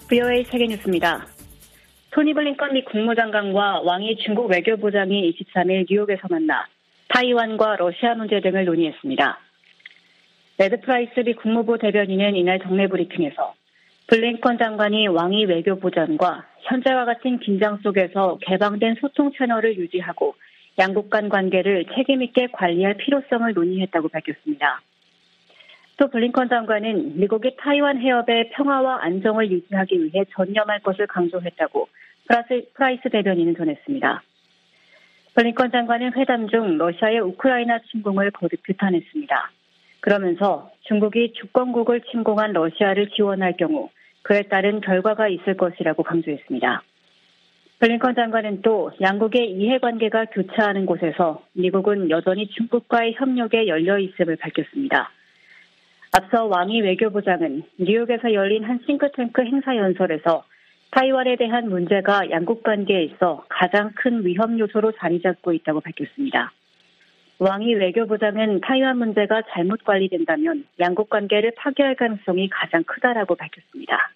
VOA 세계뉴스입니다. 토니 블링컨 미 국무장관과 왕이 중국 외교부장이 23일 뉴욕에서 만나 타이완과 러시아 문제 등을 논의했습니다. 네드 프라이스 미 국무부 대변인은 이날 정례 브리핑에서 블링컨 장관이 왕이 외교부장과 현재와 같은 긴장 속에서 개방된 소통 채널을 유지하고 양국 간 관계를 책임있게 관리할 필요성을 논의했다고 밝혔습니다. 또 블링컨 장관은 미국이 타이완 해협의 평화와 안정을 유지하기 위해 전념할 것을 강조했다고 프라이스 대변인은 전했습니다. 블링컨 장관은 회담 중 러시아의 우크라이나 침공을 거듭 규탄했습니다. 그러면서 중국이 주권국을 침공한 러시아를 지원할 경우 그에 따른 결과가 있을 것이라고 강조했습니다. 블링컨 장관은 또 양국의 이해관계가 교차하는 곳에서 미국은 여전히 중국과의 협력에 열려 있음을 밝혔습니다. 앞서 왕이 외교부장은 뉴욕에서 열린 한 싱크탱크 행사 연설에서 타이완에 대한 문제가 양국 관계에 있어 가장 큰 위험 요소로 자리 잡고 있다고 밝혔습니다. 왕이 외교부장은 타이완 문제가 잘못 관리된다면 양국 관계를 파괴할 가능성이 가장 크다라고 밝혔습니다.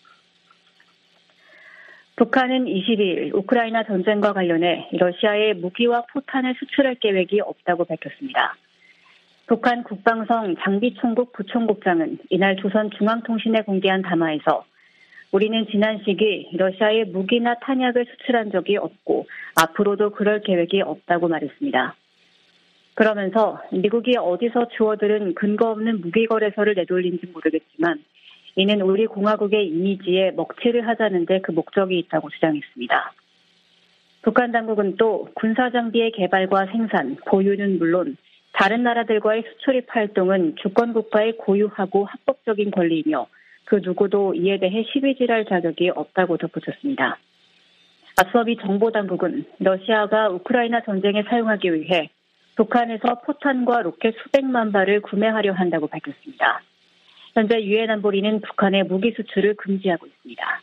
북한은 22일 우크라이나 전쟁과 관련해 러시아에 무기와 포탄을 수출할 계획이 없다고 밝혔습니다. 북한 국방성 장비총국 부총국장은 이날 조선중앙통신에 공개한 담화에서 우리는 지난 시기 러시아에 무기나 탄약을 수출한 적이 없고 앞으로도 그럴 계획이 없다고 말했습니다. 그러면서 미국이 어디서 주워들은 근거 없는 무기 거래서를 내돌린지 모르겠지만 이는 우리 공화국의 이미지에 먹칠을 하자는 데 그 목적이 있다고 주장했습니다. 북한 당국은 또 군사장비의 개발과 생산, 보유는 물론 다른 나라들과의 수출입 활동은 주권국가의 고유하고 합법적인 권리이며 그 누구도 이에 대해 시비질할 자격이 없다고 덧붙였습니다. 앞서 미 정보당국은 러시아가 우크라이나 전쟁에 사용하기 위해 북한에서 포탄과 로켓 수백만 발을 구매하려 한다고 밝혔습니다. 현재 유엔 안보리는 북한의 무기 수출을 금지하고 있습니다.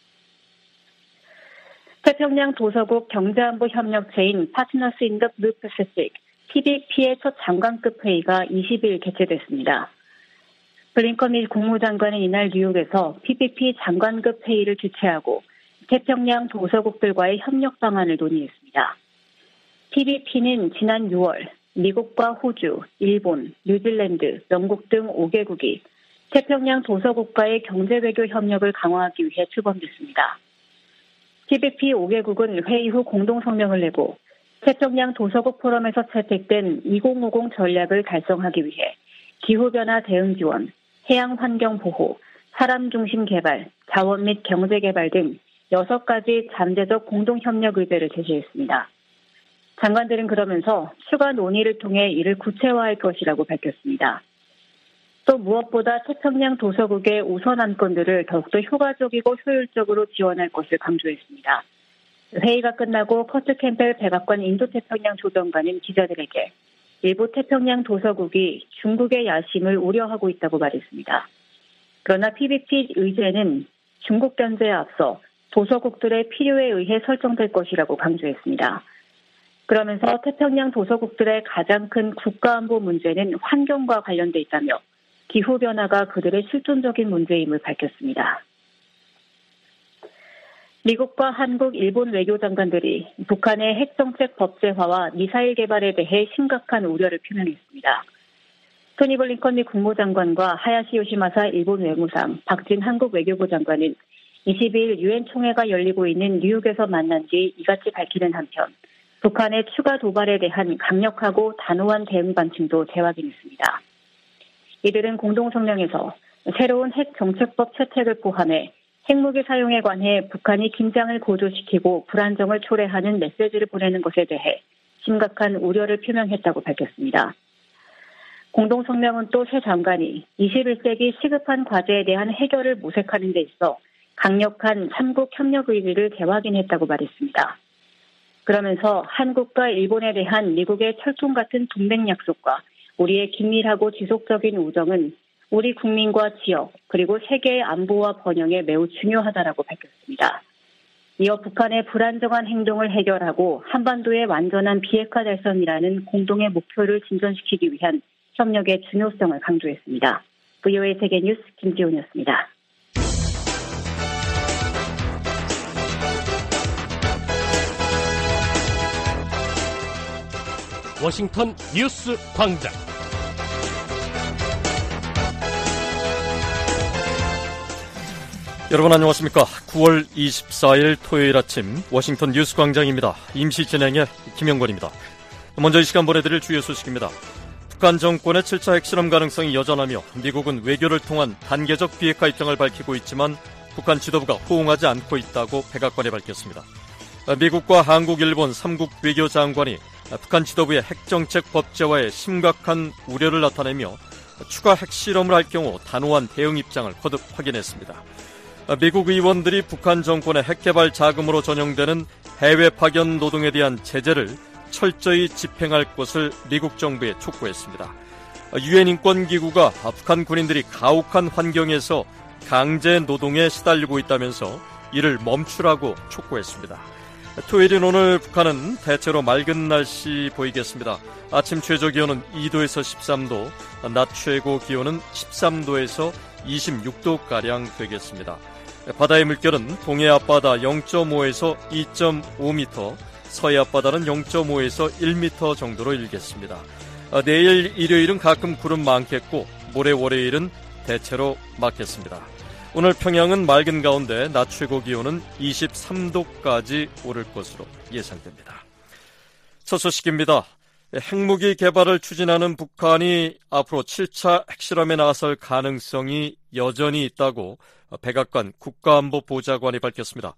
태평양 도서국 경제안보 협력체인 파트너스 인 더 블루 패시픽 TPP의 첫 장관급 회의가 20일 개최됐습니다. 블링컨 미 국무장관은 이날 뉴욕에서 PPP 장관급 회의를 주최하고 태평양 도서국들과의 협력 방안을 논의했습니다. TPP는 지난 6월 미국과 호주, 일본, 뉴질랜드, 영국 등 5개국이 태평양 도서국과의 경제외교 협력을 강화하기 위해 출범됐습니다. TPP 5개국은 회의 후 공동성명을 내고 태평양 도서국 포럼에서 채택된 2050 전략을 달성하기 위해 기후변화 대응 지원, 해양환경 보호, 사람 중심 개발, 자원 및 경제 개발 등 6가지 잠재적 공동협력 의제를 제시했습니다. 장관들은 그러면서 추가 논의를 통해 이를 구체화할 것이라고 밝혔습니다. 또 무엇보다 태평양 도서국의 우선 안건들을 더욱더 효과적이고 효율적으로 지원할 것을 강조했습니다. 회의가 끝나고 커트 캠펠 백악관 인도태평양 조정관은 기자들에게 일부 태평양 도서국이 중국의 야심을 우려하고 있다고 말했습니다. 그러나 PPP 의제는 중국 견제에 앞서 도서국들의 필요에 의해 설정될 것이라고 강조했습니다. 그러면서 태평양 도서국들의 가장 큰 국가안보 문제는 환경과 관련돼 있다며 기후변화가 그들의 실존적인 문제임을 밝혔습니다. 미국과 한국, 일본 외교장관들이 북한의 핵정책 법제화와 미사일 개발에 대해 심각한 우려를 표명했습니다. 토니 블링컨 미 국무장관과 하야시 요시마사 일본 외무상, 박진 한국 외교부 장관은 22일 유엔 총회가 열리고 있는 뉴욕에서 만난 뒤 이같이 밝히는 한편 북한의 추가 도발에 대한 강력하고 단호한 대응 방침도 재확인했습니다. 이들은 공동성명에서 새로운 핵정책법 채택을 포함해 핵무기 사용에 관해 북한이 긴장을 고조시키고 불안정을 초래하는 메시지를 보내는 것에 대해 심각한 우려를 표명했다고 밝혔습니다. 공동성명은 또 새 장관이 21세기 시급한 과제에 대한 해결을 모색하는 데 있어 강력한 삼국 협력 의지를 재확인했다고 말했습니다. 그러면서 한국과 일본에 대한 미국의 철통 같은 동맹 약속과 우리의 긴밀하고 지속적인 우정은 우리 국민과 지역 그리고 세계의 안보와 번영에 매우 중요하다라고 밝혔습니다. 이어 북한의 불안정한 행동을 해결하고 한반도의 완전한 비핵화 달성이라는 공동의 목표를 진전시키기 위한 협력의 중요성을 강조했습니다. VOA 세계뉴스 김지훈이었습니다. 워싱턴 뉴스 광장. 여러분 안녕하십니까. 9월 24일 토요일 아침 워싱턴 뉴스 광장입니다. 임시 진행의 김영권입니다. 먼저 이 시간 보내드릴 주요 소식입니다. 북한 정권의 7차 핵실험 가능성이 여전하며 미국은 외교를 통한 단계적 비핵화 입장을 밝히고 있지만 북한 지도부가 호응하지 않고 있다고 백악관이 밝혔습니다. 미국과 한국, 일본 3국 외교장관이 북한 지도부의 핵정책 법제화에 심각한 우려를 나타내며 추가 핵실험을 할 경우 단호한 대응 입장을 거듭 확인했습니다. 미국 의원들이 북한 정권의 핵개발 자금으로 전용되는 해외 파견 노동에 대한 제재를 철저히 집행할 것을 미국 정부에 촉구했습니다. 유엔 인권기구가 북한 군인들이 가혹한 환경에서 강제 노동에 시달리고 있다면서 이를 멈추라고 촉구했습니다. 토요일인 오늘 북한은 대체로 맑은 날씨 보이겠습니다. 아침 최저기온은 2도에서 13도, 낮 최고 기온은 13도에서 26도가량 되겠습니다. 바다의 물결은 동해 앞바다 0.5에서 2.5m, 서해 앞바다는 0.5에서 1m 정도로 일겠습니다. 내일 일요일은 가끔 구름 많겠고 모레 월요일은 대체로 맑겠습니다. 오늘 평양은 맑은 가운데 낮 최고 기온은 23도까지 오를 것으로 예상됩니다. 첫 소식입니다. 핵무기 개발을 추진하는 북한이 앞으로 7차 핵실험에 나설 가능성이 여전히 있다고 백악관 국가안보보좌관이 밝혔습니다.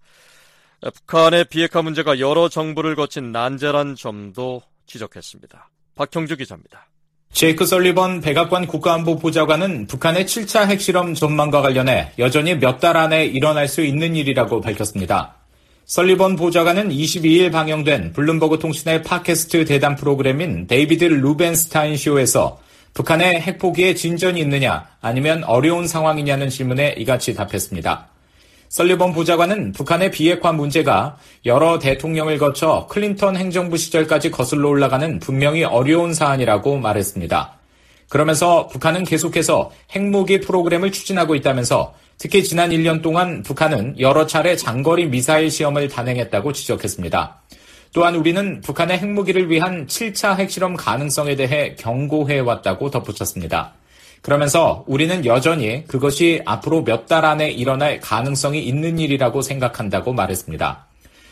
북한의 비핵화 문제가 여러 정부를 거친 난제란 점도 지적했습니다. 박형주 기자입니다. 제이크 설리번 백악관 국가안보보좌관은 북한의 7차 핵실험 전망과 관련해 여전히 몇 달 안에 일어날 수 있는 일이라고 밝혔습니다. 설리번 보좌관은 22일 방영된 블룸버그 통신의 팟캐스트 대담 프로그램인 데이비드 루벤스타인 쇼에서 북한의 핵포기에 진전이 있느냐 아니면 어려운 상황이냐는 질문에 이같이 답했습니다. 설리번 보좌관은 북한의 비핵화 문제가 여러 대통령을 거쳐 클린턴 행정부 시절까지 거슬러 올라가는 분명히 어려운 사안이라고 말했습니다. 그러면서 북한은 계속해서 핵무기 프로그램을 추진하고 있다면서 특히 지난 1년 동안 북한은 여러 차례 장거리 미사일 시험을 단행했다고 지적했습니다. 또한 우리는 북한의 핵무기를 위한 7차 핵실험 가능성에 대해 경고해왔다고 덧붙였습니다. 그러면서 우리는 여전히 그것이 앞으로 몇 달 안에 일어날 가능성이 있는 일이라고 생각한다고 말했습니다.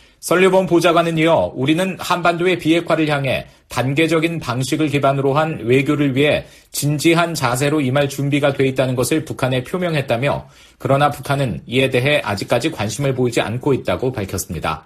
설리번 보좌관은 이어 우리는 한반도의 비핵화를 향해 단계적인 방식을 기반으로 한 외교를 위해 진지한 자세로 임할 준비가 돼 있다는 것을 북한에 표명했다며 그러나 북한은 이에 대해 아직까지 관심을 보이지 않고 있다고 밝혔습니다.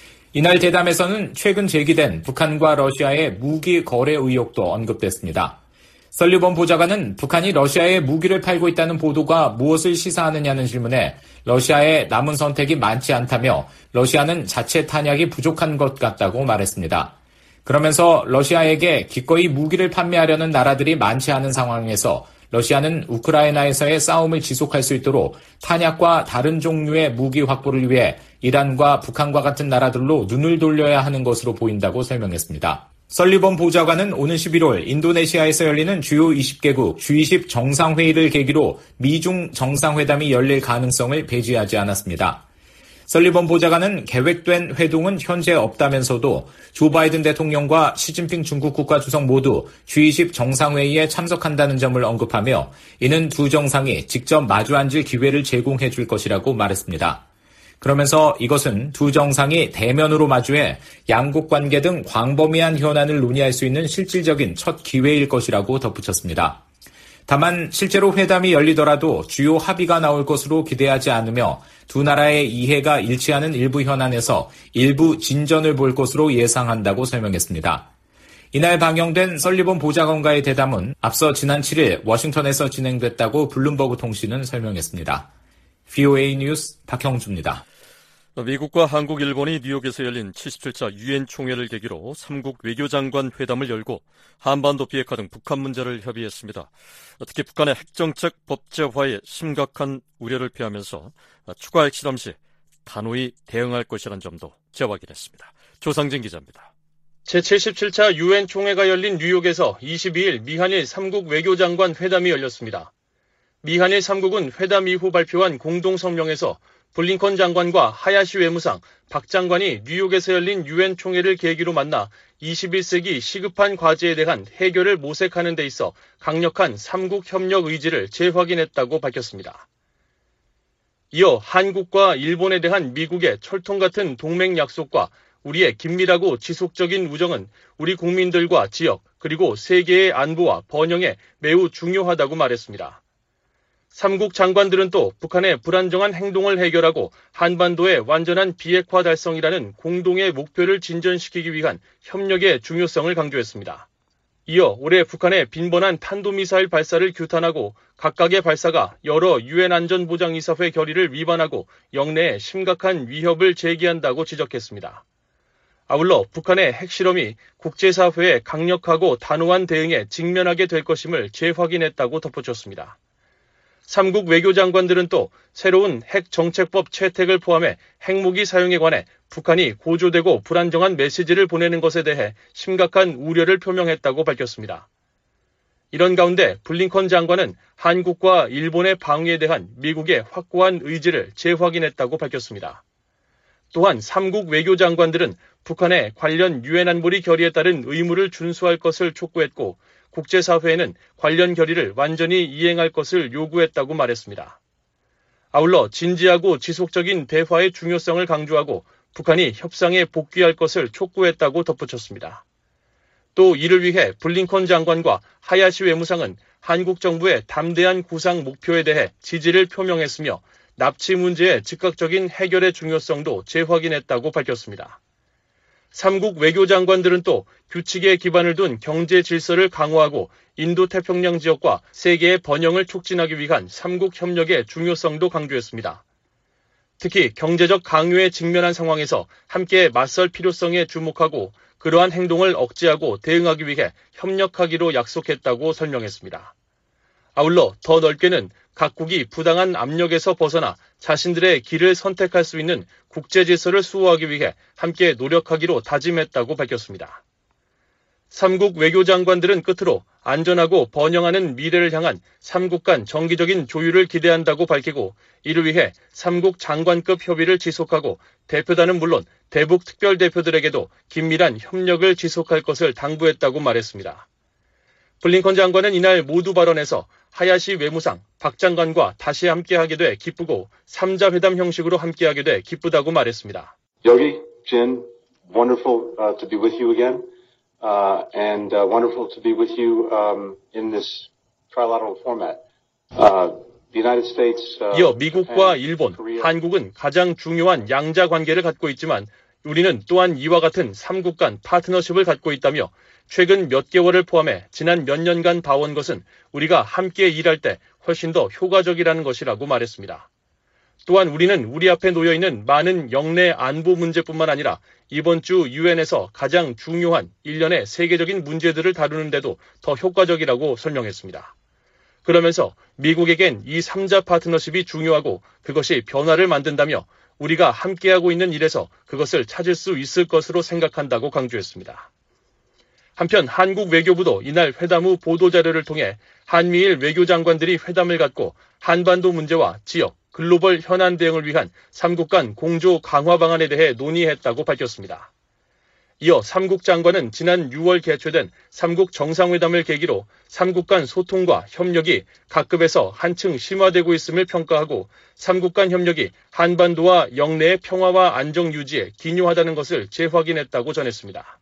이날 대담에서는 최근 제기된 북한과 러시아의 무기 거래 의혹도 언급됐습니다. 설리번 보좌관은 북한이 러시아에 무기를 팔고 있다는 보도가 무엇을 시사하느냐는 질문에 러시아에 남은 선택이 많지 않다며 러시아는 자체 탄약이 부족한 것 같다고 말했습니다. 그러면서 러시아에게 기꺼이 무기를 판매하려는 나라들이 많지 않은 상황에서 러시아는 우크라이나에서의 싸움을 지속할 수 있도록 탄약과 다른 종류의 무기 확보를 위해 이란과 북한과 같은 나라들로 눈을 돌려야 하는 것으로 보인다고 설명했습니다. 설리번 보좌관은 오는 11월 인도네시아에서 열리는 주요 20개국 G20 정상회의를 계기로 미중 정상회담이 열릴 가능성을 배제하지 않았습니다. 설리번 보좌관은 계획된 회동은 현재 없다면서도 조 바이든 대통령과 시진핑 중국 국가주석 모두 G20 정상회의에 참석한다는 점을 언급하며 이는 두 정상이 직접 마주 앉을 기회를 제공해 줄 것이라고 말했습니다. 그러면서 이것은 두 정상이 대면으로 마주해 양국 관계 등 광범위한 현안을 논의할 수 있는 실질적인 첫 기회일 것이라고 덧붙였습니다. 다만 실제로 회담이 열리더라도 주요 합의가 나올 것으로 기대하지 않으며 두 나라의 이해가 일치하는 일부 현안에서 일부 진전을 볼 것으로 예상한다고 설명했습니다. 이날 방영된 설리번 보좌관과의 대담은 앞서 지난 7일 워싱턴에서 진행됐다고 블룸버그 통신은 설명했습니다. VOA 뉴스 박형주입니다. 미국과 한국, 일본이 뉴욕에서 열린 77차 유엔 총회를 계기로 3국 외교장관 회담을 열고 한반도 비핵화 등 북한 문제를 협의했습니다. 특히 북한의 핵정책 법제화에 심각한 우려를 표하면서 추가 핵실험 시 단호히 대응할 것이라는 점도 재확인했습니다. 조상진 기자입니다. 제77차 유엔 총회가 열린 뉴욕에서 22일 미한일 3국 외교장관 회담이 열렸습니다. 미한일 3국은 회담 이후 발표한 공동성명에서 블링컨 장관과 하야시 외무상, 박 장관이 뉴욕에서 열린 유엔 총회를 계기로 만나 21세기 시급한 과제에 대한 해결을 모색하는 데 있어 강력한 3국 협력 의지를 재확인했다고 밝혔습니다. 이어 한국과 일본에 대한 미국의 철통 같은 동맹 약속과 우리의 긴밀하고 지속적인 우정은 우리 국민들과 지역 그리고 세계의 안보와 번영에 매우 중요하다고 말했습니다. 3국 장관들은 또 북한의 불안정한 행동을 해결하고 한반도의 완전한 비핵화 달성이라는 공동의 목표를 진전시키기 위한 협력의 중요성을 강조했습니다. 이어 올해 북한의 빈번한 탄도미사일 발사를 규탄하고 각각의 발사가 여러 유엔 안전보장이사회 결의를 위반하고 영내에 심각한 위협을 제기한다고 지적했습니다. 아울러 북한의 핵실험이 국제사회의 강력하고 단호한 대응에 직면하게 될 것임을 재확인했다고 덧붙였습니다. 3국 외교장관들은 또 새로운 핵정책법 채택을 포함해 핵무기 사용에 관해 북한이 고조되고 불안정한 메시지를 보내는 것에 대해 심각한 우려를 표명했다고 밝혔습니다. 이런 가운데 블링컨 장관은 한국과 일본의 방위에 대한 미국의 확고한 의지를 재확인했다고 밝혔습니다. 또한 3국 외교장관들은 북한의 관련 유엔 안보리 결의에 따른 의무를 준수할 것을 촉구했고 국제사회에는 관련 결의를 완전히 이행할 것을 요구했다고 말했습니다. 아울러 진지하고 지속적인 대화의 중요성을 강조하고 북한이 협상에 복귀할 것을 촉구했다고 덧붙였습니다. 또 이를 위해 블링컨 장관과 하야시 외무상은 한국 정부의 담대한 구상 목표에 대해 지지를 표명했으며 납치 문제의 즉각적인 해결의 중요성도 재확인했다고 밝혔습니다. 3국 외교장관들은 또 규칙에 기반을 둔 경제 질서를 강화하고 인도태평양 지역과 세계의 번영을 촉진하기 위한 3국 협력의 중요성도 강조했습니다. 특히 경제적 강요에 직면한 상황에서 함께 맞설 필요성에 주목하고 그러한 행동을 억제하고 대응하기 위해 협력하기로 약속했다고 설명했습니다. 아울러 더 넓게는 각국이 부당한 압력에서 벗어나 자신들의 길을 선택할 수 있는 국제 질서를 수호하기 위해 함께 노력하기로 다짐했다고 밝혔습니다. 3국 외교장관들은 끝으로 안전하고 번영하는 미래를 향한 3국 간 정기적인 조율을 기대한다고 밝히고 이를 위해 3국 장관급 협의를 지속하고 대표단은 물론 대북 특별대표들에게도 긴밀한 협력을 지속할 것을 당부했다고 말했습니다. 블링컨 장관은 이날 모두 발언에서 하야시 외무상, 박 장관과 다시 함께하게 돼 기쁘고 3자 회담 형식으로 함께하게 돼 기쁘다고 말했습니다. Yogi, Jin, wonderful to be with you again, and wonderful to be with you in this trilateral format. The United States. 이어 미국과 일본, 한국은 가장 중요한 양자 관계를 갖고 있지만 우리는 또한 이와 같은 3국 간 파트너십을 갖고 있다며 최근 몇 개월을 포함해 지난 몇 년간 봐온 것은 우리가 함께 일할 때 훨씬 더 효과적이라는 것이라고 말했습니다. 또한 우리는 우리 앞에 놓여있는 많은 영내 안보 문제뿐만 아니라 이번 주 유엔에서 가장 중요한 일련의 세계적인 문제들을 다루는데도 더 효과적이라고 설명했습니다. 그러면서 미국에겐 이 3자 파트너십이 중요하고 그것이 변화를 만든다며 우리가 함께하고 있는 일에서 그것을 찾을 수 있을 것으로 생각한다고 강조했습니다. 한편 한국 외교부도 이날 회담 후 보도자료를 통해 한미일 외교장관들이 회담을 갖고 한반도 문제와 지역, 글로벌 현안 대응을 위한 3국 간 공조 강화 방안에 대해 논의했다고 밝혔습니다. 이어 3국 장관은 지난 6월 개최된 3국 정상회담을 계기로 3국 간 소통과 협력이 각급에서 한층 심화되고 있음을 평가하고 3국 간 협력이 한반도와 영내의 평화와 안정 유지에 기여하다는 것을 재확인했다고 전했습니다.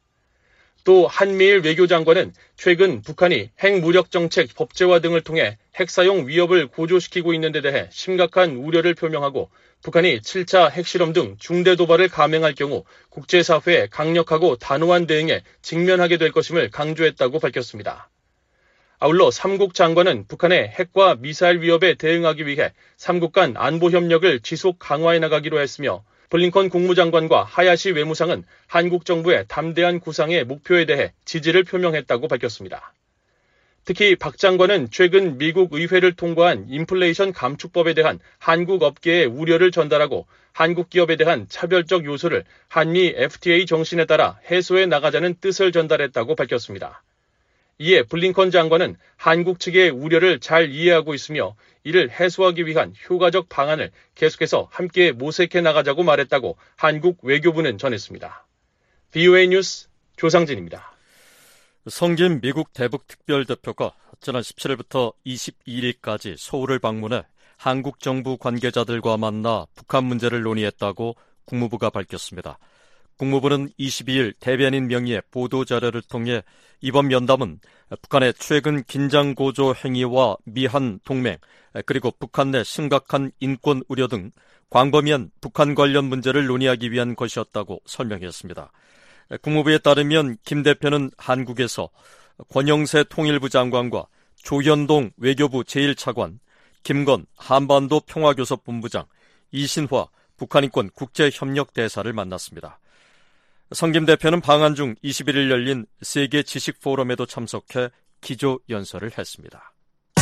또 한미일 외교장관은 최근 북한이 핵무력정책 법제화 등을 통해 핵사용 위협을 고조시키고 있는 데 대해 심각한 우려를 표명하고 북한이 7차 핵실험 등 중대 도발을 감행할 경우 국제사회의 강력하고 단호한 대응에 직면하게 될 것임을 강조했다고 밝혔습니다. 아울러 3국 장관은 북한의 핵과 미사일 위협에 대응하기 위해 3국 간 안보협력을 지속 강화해 나가기로 했으며 블링컨 국무장관과 하야시 외무상은 한국 정부의 담대한 구상의 목표에 대해 지지를 표명했다고 밝혔습니다. 특히 박 장관은 최근 미국 의회를 통과한 인플레이션 감축법에 대한 한국 업계의 우려를 전달하고 한국 기업에 대한 차별적 요소를 한미 FTA 정신에 따라 해소해 나가자는 뜻을 전달했다고 밝혔습니다. 이에 블링컨 장관은 한국 측의 우려를 잘 이해하고 있으며 이를 해소하기 위한 효과적 방안을 계속해서 함께 모색해 나가자고 말했다고 한국 외교부는 전했습니다. VOA 뉴스 조상진입니다. 성김 미국 대북특별대표가 지난 17일부터 22일까지 서울을 방문해 한국 정부 관계자들과 만나 북한 문제를 논의했다고 국무부가 밝혔습니다. 국무부는 22일 대변인 명의의 보도자료를 통해 이번 면담은 북한의 최근 긴장고조 행위와 미한 동맹, 그리고 북한 내 심각한 인권 우려 등 광범위한 북한 관련 문제를 논의하기 위한 것이었다고 설명했습니다. 국무부에 따르면 김 대표는 한국에서 권영세 통일부 장관과 조현동 외교부 제1차관, 김건 한반도 평화교섭본부장, 이신화 북한인권 국제협력대사를 만났습니다. 성김 대표는 방한 중 21일 열린 세계 지식포럼에도 참석해 기조연설을 했습니다.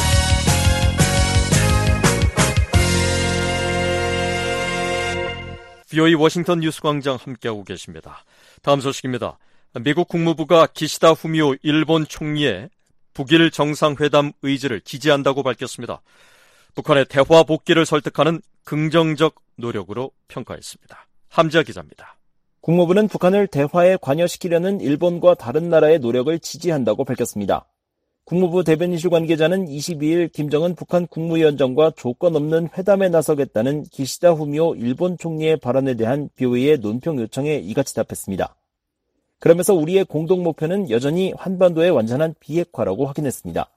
VOA 워싱턴 뉴스광장 함께하고 계십니다. 다음 소식입니다. 미국 국무부가 기시다 후미오 일본 총리의 북일 정상회담 의지를 지지한다고 밝혔습니다. 북한의 대화 복귀를 설득하는 긍정적 노력으로 평가했습니다. 함지아 기자입니다. 국무부는 북한을 대화에 관여시키려는 일본과 다른 나라의 노력을 지지한다고 밝혔습니다. 국무부 대변인실 관계자는 22일 김정은 북한 국무위원장과 조건 없는 회담에 나서겠다는 기시다 후미오 일본 총리의 발언에 대한 BOA의 논평 요청에 이같이 답했습니다. 그러면서 우리의 공동 목표는 여전히 한반도의 완전한 비핵화라고 확인했습니다.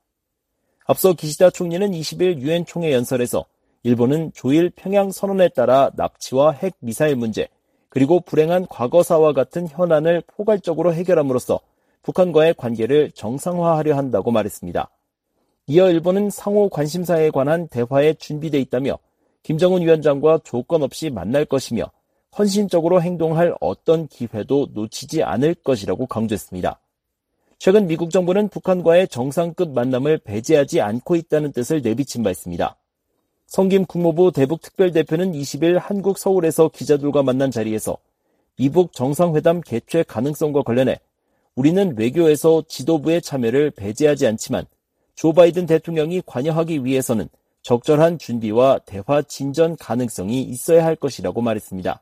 앞서 기시다 총리는 20일 유엔 총회 연설에서 일본은 조일 평양 선언에 따라 납치와 핵 미사일 문제, 그리고 불행한 과거사와 같은 현안을 포괄적으로 해결함으로써 북한과의 관계를 정상화하려 한다고 말했습니다. 이어 일본은 상호 관심사에 관한 대화에 준비돼 있다며 김정은 위원장과 조건 없이 만날 것이며 헌신적으로 행동할 어떤 기회도 놓치지 않을 것이라고 강조했습니다. 최근 미국 정부는 북한과의 정상급 만남을 배제하지 않고 있다는 뜻을 내비친 바 있습니다. 성김 국무부 대북특별대표는 20일 한국 서울에서 기자들과 만난 자리에서 미북 정상회담 개최 가능성과 관련해 우리는 외교에서 지도부의 참여를 배제하지 않지만 조 바이든 대통령이 관여하기 위해서는 적절한 준비와 대화 진전 가능성이 있어야 할 것이라고 말했습니다.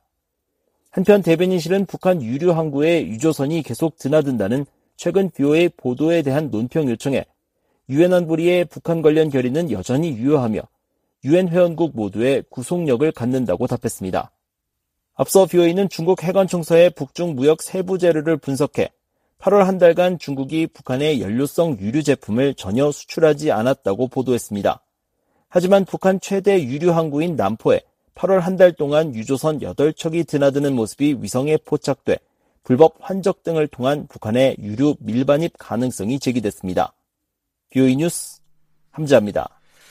한편 대변인실은 북한 유류 항구의 유조선이 계속 드나든다는 최근 BOA 보도에 대한 논평 요청에 유엔 안보리의 북한 관련 결의는 여전히 유효하며 유엔 회원국 모두의 구속력을 갖는다고 답했습니다. 앞서 BOA는 중국 해관총서의 북중 무역 세부 자료를 분석해 8월 한 달간 중국이 북한의 연료성 유류 제품을 전혀 수출하지 않았다고 보도했습니다. 하지만 북한 최대 유류 항구인 남포에 8월 한 달 동안 유조선 8척이 드나드는 모습이 위성에 포착돼 불법 환적 등을 통한 북한의 유류 밀반입 가능성이 제기됐습니다. BOA 뉴스 함지아입니다.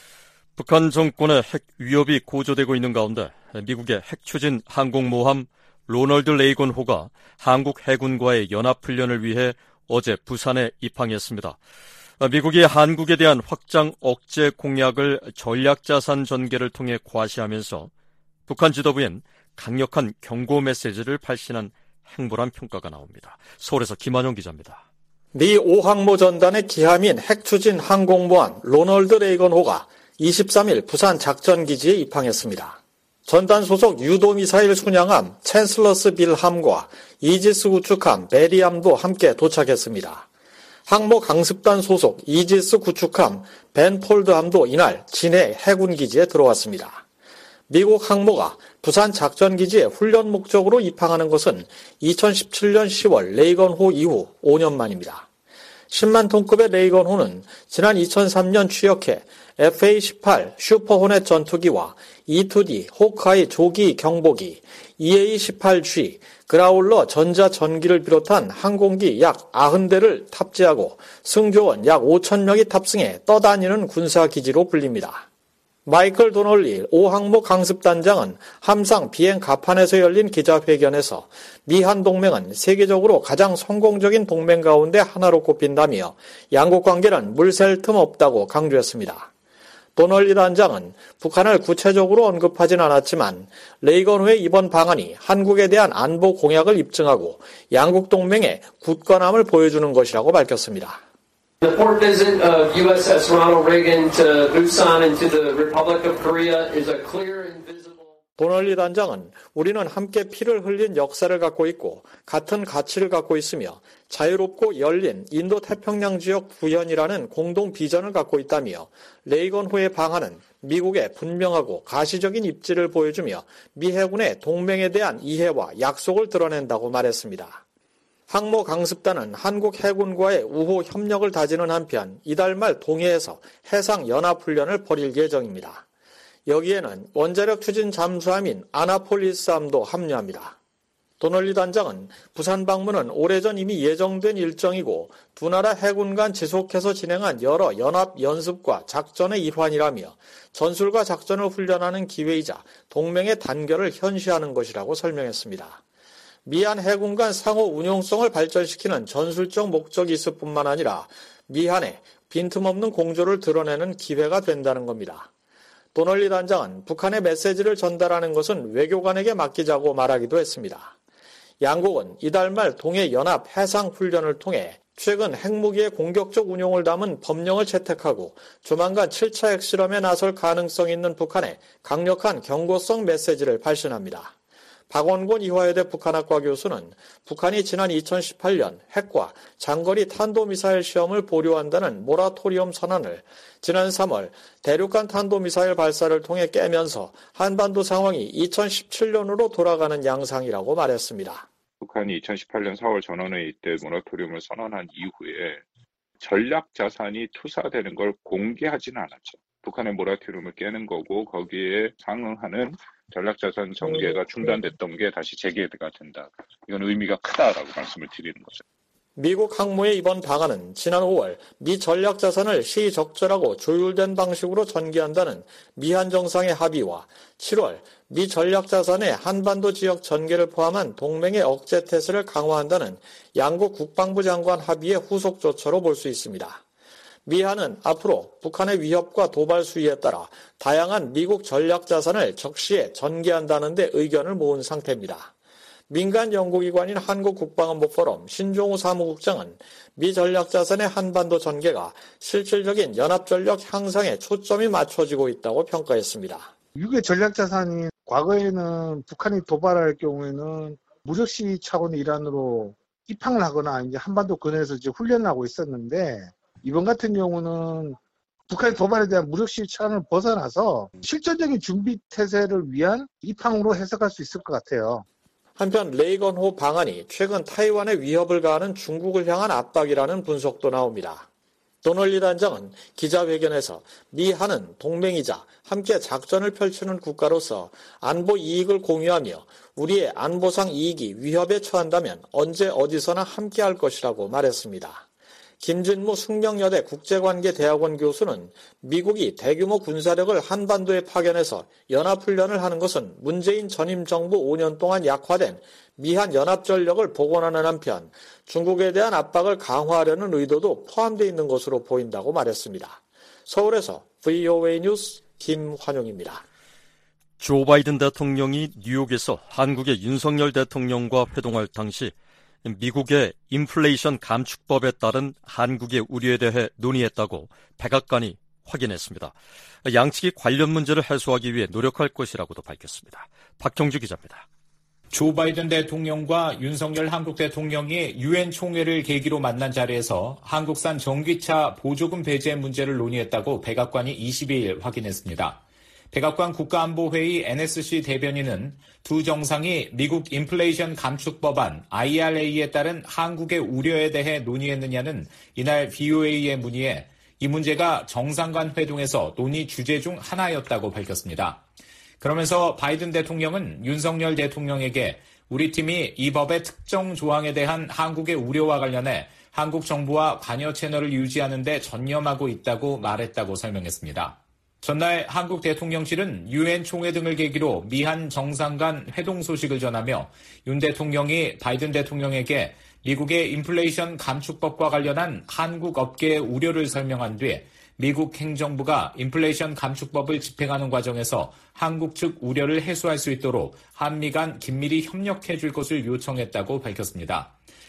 북한 정권의 핵 위협이 고조되고 있는 가운데 미국의 핵 추진 항공모함 로널드 레이건호가 한국 해군과의 연합훈련을 위해 어제 부산에 입항했습니다. 미국이 한국에 대한 확장 억제 공약을 전략자산 전개를 통해 과시하면서 북한 지도부엔 강력한 경고 메시지를 발신한 행보란 평가가 나옵니다. 서울에서 김한용 기자입니다. 미 5항모 전단의 기함인 핵추진 항공모함 로널드 레이건호가 23일 부산 작전기지에 입항했습니다. 전단 소속 유도미사일 순양함 챈슬러스 빌함과 이지스 구축함 베리함도 함께 도착했습니다. 항모 강습단 소속 이지스 구축함 벤폴드함도 이날 진해 해군기지에 들어왔습니다. 미국 항모가 부산 작전기지에 훈련 목적으로 입항하는 것은 2017년 10월 레이건호 이후 5년 만입니다. 10만 톤급의 레이건호는 지난 2003년 취역해 FA-18 슈퍼호넷 전투기와 E-2D 호크아이 조기 경보기, EA-18G 그라울러 전자전기를 비롯한 항공기 약 90대를 탑재하고 승조원 약 5,000명이 탑승해 떠다니는 군사기지로 불립니다. 마이클 도널리 5항모 강습단장은 함상 비행 갑판에서 열린 기자회견에서 미한 동맹은 세계적으로 가장 성공적인 동맹 가운데 하나로 꼽힌다며 양국 관계는 물샐 틈 없다고 강조했습니다. 도널리 단장은 북한을 구체적으로 언급하진 않았지만 레이건호의 이번 방안이 한국에 대한 안보 공약을 입증하고 양국 동맹의 굳건함을 보여주는 것이라고 밝혔습니다. The port visit of USS Ronald Reagan to Busan and to the Republic of Korea is a clear and visible. 도널리 단장은 우리는 함께 피를 흘린 역사를 갖고 있고 같은 가치를 갖고 있으며 자유롭고 열린 인도 태평양 지역 구현이라는 공동 비전을 갖고 있다며 레이건호의 방한은 미국의 분명하고 가시적인 입지를 보여주며 미 해군의 동맹에 대한 이해와 약속을 드러낸다고 말했습니다. 항모 강습단은 한국 해군과의 우호 협력을 다지는 한편 이달 말 동해에서 해상 연합훈련을 벌일 예정입니다. 여기에는 원자력 추진 잠수함인 아나폴리스함도 합류합니다. 도널리 단장은 부산 방문은 오래전 이미 예정된 일정이고 두 나라 해군 간 지속해서 진행한 여러 연합 연습과 작전의 일환이라며 전술과 작전을 훈련하는 기회이자 동맹의 단결을 현시하는 것이라고 설명했습니다. 미한 해군 간 상호 운용성을 발전시키는 전술적 목적이 있을 뿐만 아니라 미한의 빈틈없는 공조를 드러내는 기회가 된다는 겁니다. 도널리 단장은 북한의 메시지를 전달하는 것은 외교관에게 맡기자고 말하기도 했습니다. 양국은 이달 말 동해 연합 해상 훈련을 통해 최근 핵무기의 공격적 운용을 담은 법령을 채택하고 조만간 7차 핵실험에 나설 가능성이 있는 북한에 강력한 경고성 메시지를 발신합니다. 박원곤 이화여대 북한학과 교수는 북한이 지난 2018년 핵과 장거리 탄도미사일 시험을 보류한다는 모라토리엄 선언을 지난 3월 대륙간 탄도미사일 발사를 통해 깨면서 한반도 상황이 2017년으로 돌아가는 양상이라고 말했습니다. 북한이 2018년 4월 전원회의 때 모라토리엄을 선언한 이후에 전략 자산이 투사되는 걸 공개하지는 않았죠. 북한의 모라토리엄을 깨는 거고 거기에 상응하는 전략자산 전개가 중단됐던 게 다시 재개가 된다. 이건 의미가 크다라고 말씀을 드리는 거죠. 미국 항모의 이번 방안은 지난 5월 미 전략자산을 시적절하고 조율된 방식으로 전개한다는 미한 정상의 합의와 7월 미 전략자산의 한반도 지역 전개를 포함한 동맹의 억제 태세를 강화한다는 양국 국방부 장관 합의의 후속 조처로 볼 수 있습니다. 미한은 앞으로 북한의 위협과 도발 수위에 따라 다양한 미국 전략자산을 적시에 전개한다는 데 의견을 모은 상태입니다. 민간 연구기관인 한국국방안보포럼 신종우 사무국장은 미 전략자산의 한반도 전개가 실질적인 연합전력 향상에 초점이 맞춰지고 있다고 평가했습니다. 미국의 전략자산이 과거에는 북한이 도발할 경우에는 무력시 차원의 일환으로 입항을 하거나 이제 한반도 근해에서 이제 훈련을 하고 있었는데 이번 같은 경우는 북한의 도발에 대한 무력시 차원을 벗어나서 실전적인 준비 태세를 위한 입항으로 해석할 수 있을 것 같아요. 한편 레이건호 방안이 최근 타이완에 위협을 가하는 중국을 향한 압박이라는 분석도 나옵니다. 도널리 단장은 기자회견에서 미한은 동맹이자 함께 작전을 펼치는 국가로서 안보 이익을 공유하며 우리의 안보상 이익이 위협에 처한다면 언제 어디서나 함께할 것이라고 말했습니다. 김진무 숙명여대 국제관계대학원 교수는 미국이 대규모 군사력을 한반도에 파견해서 연합훈련을 하는 것은 문재인 전임 정부 5년 동안 약화된 미한 연합전력을 복원하는 한편 중국에 대한 압박을 강화하려는 의도도 포함되어 있는 것으로 보인다고 말했습니다. 서울에서 VOA 뉴스 김환용입니다. 조 바이든 대통령이 뉴욕에서 한국의 윤석열 대통령과 회동할 당시 미국의 인플레이션 감축법에 따른 한국의 우려에 대해 논의했다고 백악관이 확인했습니다. 양측이 관련 문제를 해소하기 위해 노력할 것이라고도 밝혔습니다. 박형주 기자입니다. 조 바이든 대통령과 윤석열 한국 대통령이 유엔 총회를 계기로 만난 자리에서 한국산 전기차 보조금 배제 문제를 논의했다고 백악관이 22일 확인했습니다. 백악관 국가안보회의 NSC 대변인은 두 정상이 미국 인플레이션 감축법안 IRA에 따른 한국의 우려에 대해 논의했느냐는 이날 VOA의 문의에 이 문제가 정상 간 회동에서 논의 주제 중 하나였다고 밝혔습니다. 그러면서 바이든 대통령은 윤석열 대통령에게 우리 팀이 이 법의 특정 조항에 대한 한국의 우려와 관련해 한국 정부와 관여 채널을 유지하는 데 전념하고 있다고 말했다고 설명했습니다. 전날 한국 대통령실은 유엔 총회 등을 계기로 미한 정상 간 회동 소식을 전하며 윤 대통령이 바이든 대통령에게 미국의 인플레이션 감축법과 관련한 한국 업계의 우려를 설명한 뒤 미국 행정부가 인플레이션 감축법을 집행하는 과정에서 한국 측 우려를 해소할 수 있도록 한미 간 긴밀히 협력해 줄 것을 요청했다고 밝혔습니다.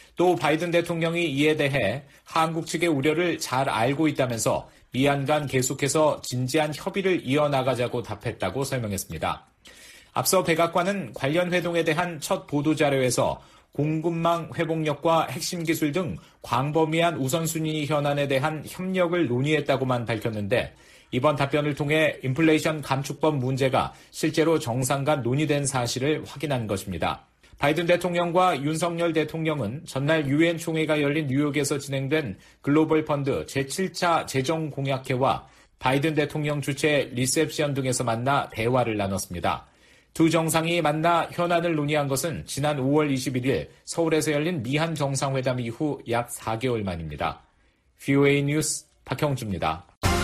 또 바이든 대통령이 이에 대해 한국 측의 우려를 잘 알고 있다면서 미한 간 계속해서 진지한 협의를 이어나가자고 답했다고 설명했습니다. 앞서 백악관은 관련 회동에 대한 첫 보도자료에서 공급망 회복력과 핵심 기술 등 광범위한 우선순위 현안에 대한 협력을 논의했다고만 밝혔는데 이번 답변을 통해 인플레이션 감축법 문제가 실제로 정상 간 논의된 사실을 확인한 것입니다. 바이든 대통령과 윤석열 대통령은 전날 유엔 총회가 열린 뉴욕에서 진행된 글로벌 펀드 제7차 재정공약회와 바이든 대통령 주최 리셉션 등에서 만나 대화를 나눴습니다. 두 정상이 만나 현안을 논의한 것은 지난 5월 21일 서울에서 열린 미한 정상회담 이후 약 4개월 만입니다. VOA 뉴스 박형주입니다.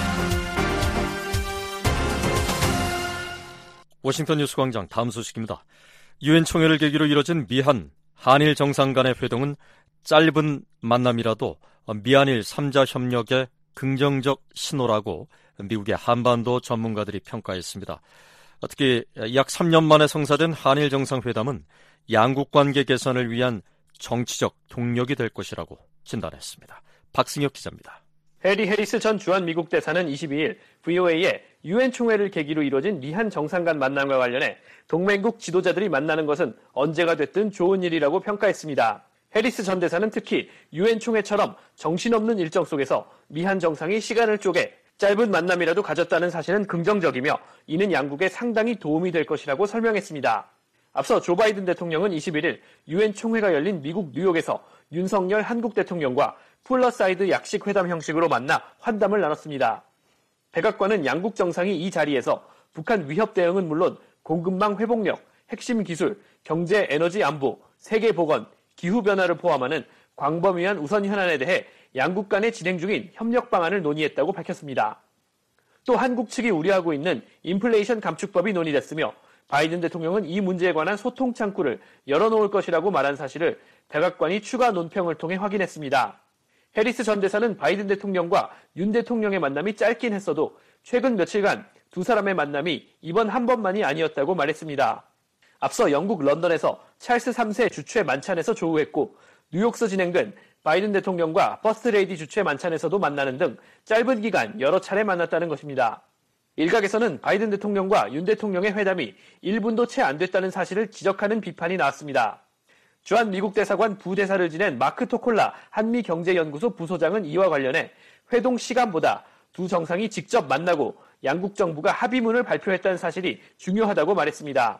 워싱턴 뉴스광장 다음 소식입니다. 유엔 총회를 계기로 이뤄진 미한, 한일 정상 간의 회동은 짧은 만남이라도 미한일 3자 협력의 긍정적 신호라고 미국의 한반도 전문가들이 평가했습니다. 특히 약 3년 만에 성사된 한일 정상회담은 양국 관계 개선을 위한 정치적 동력이 될 것이라고 진단했습니다. 박승혁 기자입니다. 해리 해리스 전 주한 미국 대사는 22일 VOA에 유엔 총회를 계기로 이뤄진 미한 정상 간 만남과 관련해 동맹국 지도자들이 만나는 것은 언제가 됐든 좋은 일이라고 평가했습니다. 해리스 전 대사는 특히 유엔 총회처럼 정신없는 일정 속에서 미한 정상이 시간을 쪼개 짧은 만남이라도 가졌다는 사실은 긍정적이며 이는 양국에 상당히 도움이 될 것이라고 설명했습니다. 앞서 조 바이든 대통령은 21일 유엔 총회가 열린 미국 뉴욕에서 윤석열 한국 대통령과 플러사이드 약식 회담 형식으로 만나 환담을 나눴습니다. 백악관은 양국 정상이 이 자리에서 북한 위협 대응은 물론 공급망 회복력, 핵심 기술, 경제 에너지 안보, 세계 보건, 기후변화를 포함하는 광범위한 우선 현안에 대해 양국 간에 진행 중인 협력 방안을 논의했다고 밝혔습니다. 또 한국 측이 우려하고 있는 인플레이션 감축법이 논의됐으며 바이든 대통령은 이 문제에 관한 소통 창구를 열어놓을 것이라고 말한 사실을 백악관이 추가 논평을 통해 확인했습니다. 해리스 전 대사는 바이든 대통령과 윤 대통령의 만남이 짧긴 했어도 최근 며칠간 두 사람의 만남이 이번 한 번만이 아니었다고 말했습니다. 앞서 영국 런던에서 찰스 3세 주최 만찬에서 조우했고 뉴욕에서 진행된 바이든 대통령과 퍼스트 레이디 주최 만찬에서도 만나는 등 짧은 기간 여러 차례 만났다는 것입니다. 일각에서는 바이든 대통령과 윤 대통령의 회담이 1분도 채 안 됐다는 사실을 지적하는 비판이 나왔습니다. 주한 미국 대사관 부대사를 지낸 마크 토콜라 한미경제연구소 부소장은 이와 관련해 회동 시간보다 두 정상이 직접 만나고 양국 정부가 합의문을 발표했다는 사실이 중요하다고 말했습니다.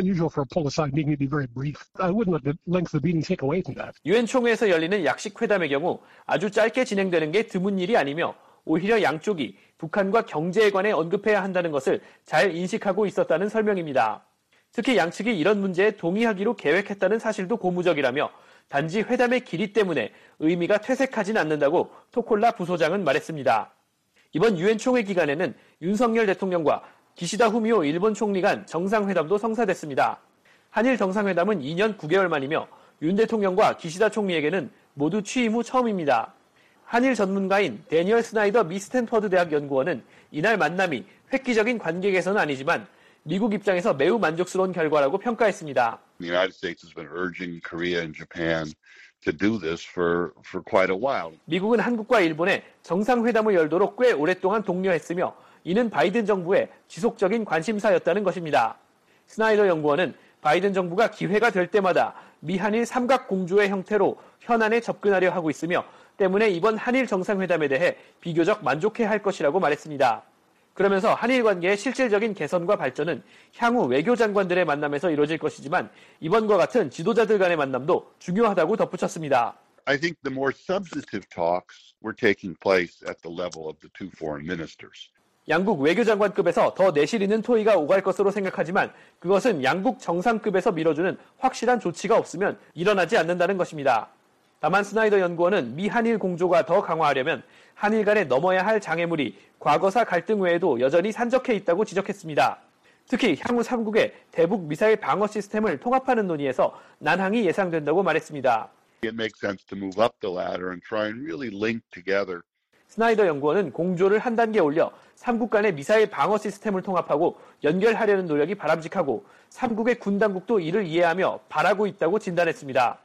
유엔 총회에서 열리는 약식 회담의 경우 아주 짧게 진행되는 게 드문 일이 아니며 오히려 양쪽이 북한과 경제에 관해 언급해야 한다는 것을 잘 인식하고 있었다는 설명입니다. 특히 양측이 이런 문제에 동의하기로 계획했다는 사실도 고무적이라며 단지 회담의 길이 때문에 의미가 퇴색하진 않는다고 토콜라 부소장은 말했습니다. 이번 유엔 총회 기간에는 윤석열 대통령과 기시다 후미오 일본 총리 간 정상회담도 성사됐습니다. 한일 정상회담은 2년 9개월 만이며 윤 대통령과 기시다 총리에게는 모두 취임 후 처음입니다. 한일 전문가인 데니얼 스나이더 미 스탠퍼드 대학 연구원은 이날 만남이 획기적인 관계 개선은 아니지만 미국 입장에서 매우 만족스러운 결과라고 평가했습니다. The United States has been urging Korea and Japan to do this for quite a while. 미국은 한국과 일본에 정상회담을 열도록 꽤 오랫동안 독려했으며 이는 바이든 정부의 지속적인 관심사였다는 것입니다. 스나이더 연구원은 바이든 정부가 기회가 될 때마다 미한일 삼각공조의 형태로 현안에 접근하려 하고 있으며 때문에 이번 한일 정상회담에 대해 비교적 만족해야 할 것이라고 말했습니다. 그러면서 한일 관계의 실질적인 개선과 발전은 향후 외교장관들의 만남에서 이루어질 것이지만 이번과 같은 지도자들 간의 만남도 중요하다고 덧붙였습니다. I think the more substantive talks were taking place at the level of the two foreign ministers. 양국 외교장관급에서 더 내실 있는 토의가 오갈 것으로 생각하지만 그것은 양국 정상급에서 밀어주는 확실한 조치가 없으면 일어나지 않는다는 것입니다. 다만 스나이더 연구원은 미한일 공조가 더 강화하려면 한일 간에 넘어야 할 장애물이 과거사 갈등 외에도 여전히 산적해 있다고 지적했습니다. 특히 향후 3국의 대북 미사일 방어 시스템을 통합하는 논의에서 난항이 예상된다고 말했습니다. It makes sense to move up the ladder and try and really link together. 스나이더 연구원은 공조를 한 단계 올려 3국 간의 미사일 방어 시스템을 통합하고 연결하려는 노력이 바람직하고 3국의 군 당국도 이를 이해하며 바라고 있다고 진단했습니다.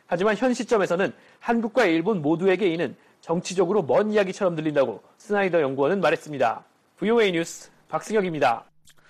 하지만 현 시점에서는 한국과 일본 모두에게 이는 정치적으로 먼 이야기처럼 들린다고 스나이더 연구원은 말했습니다. VOA 뉴스 박승혁입니다.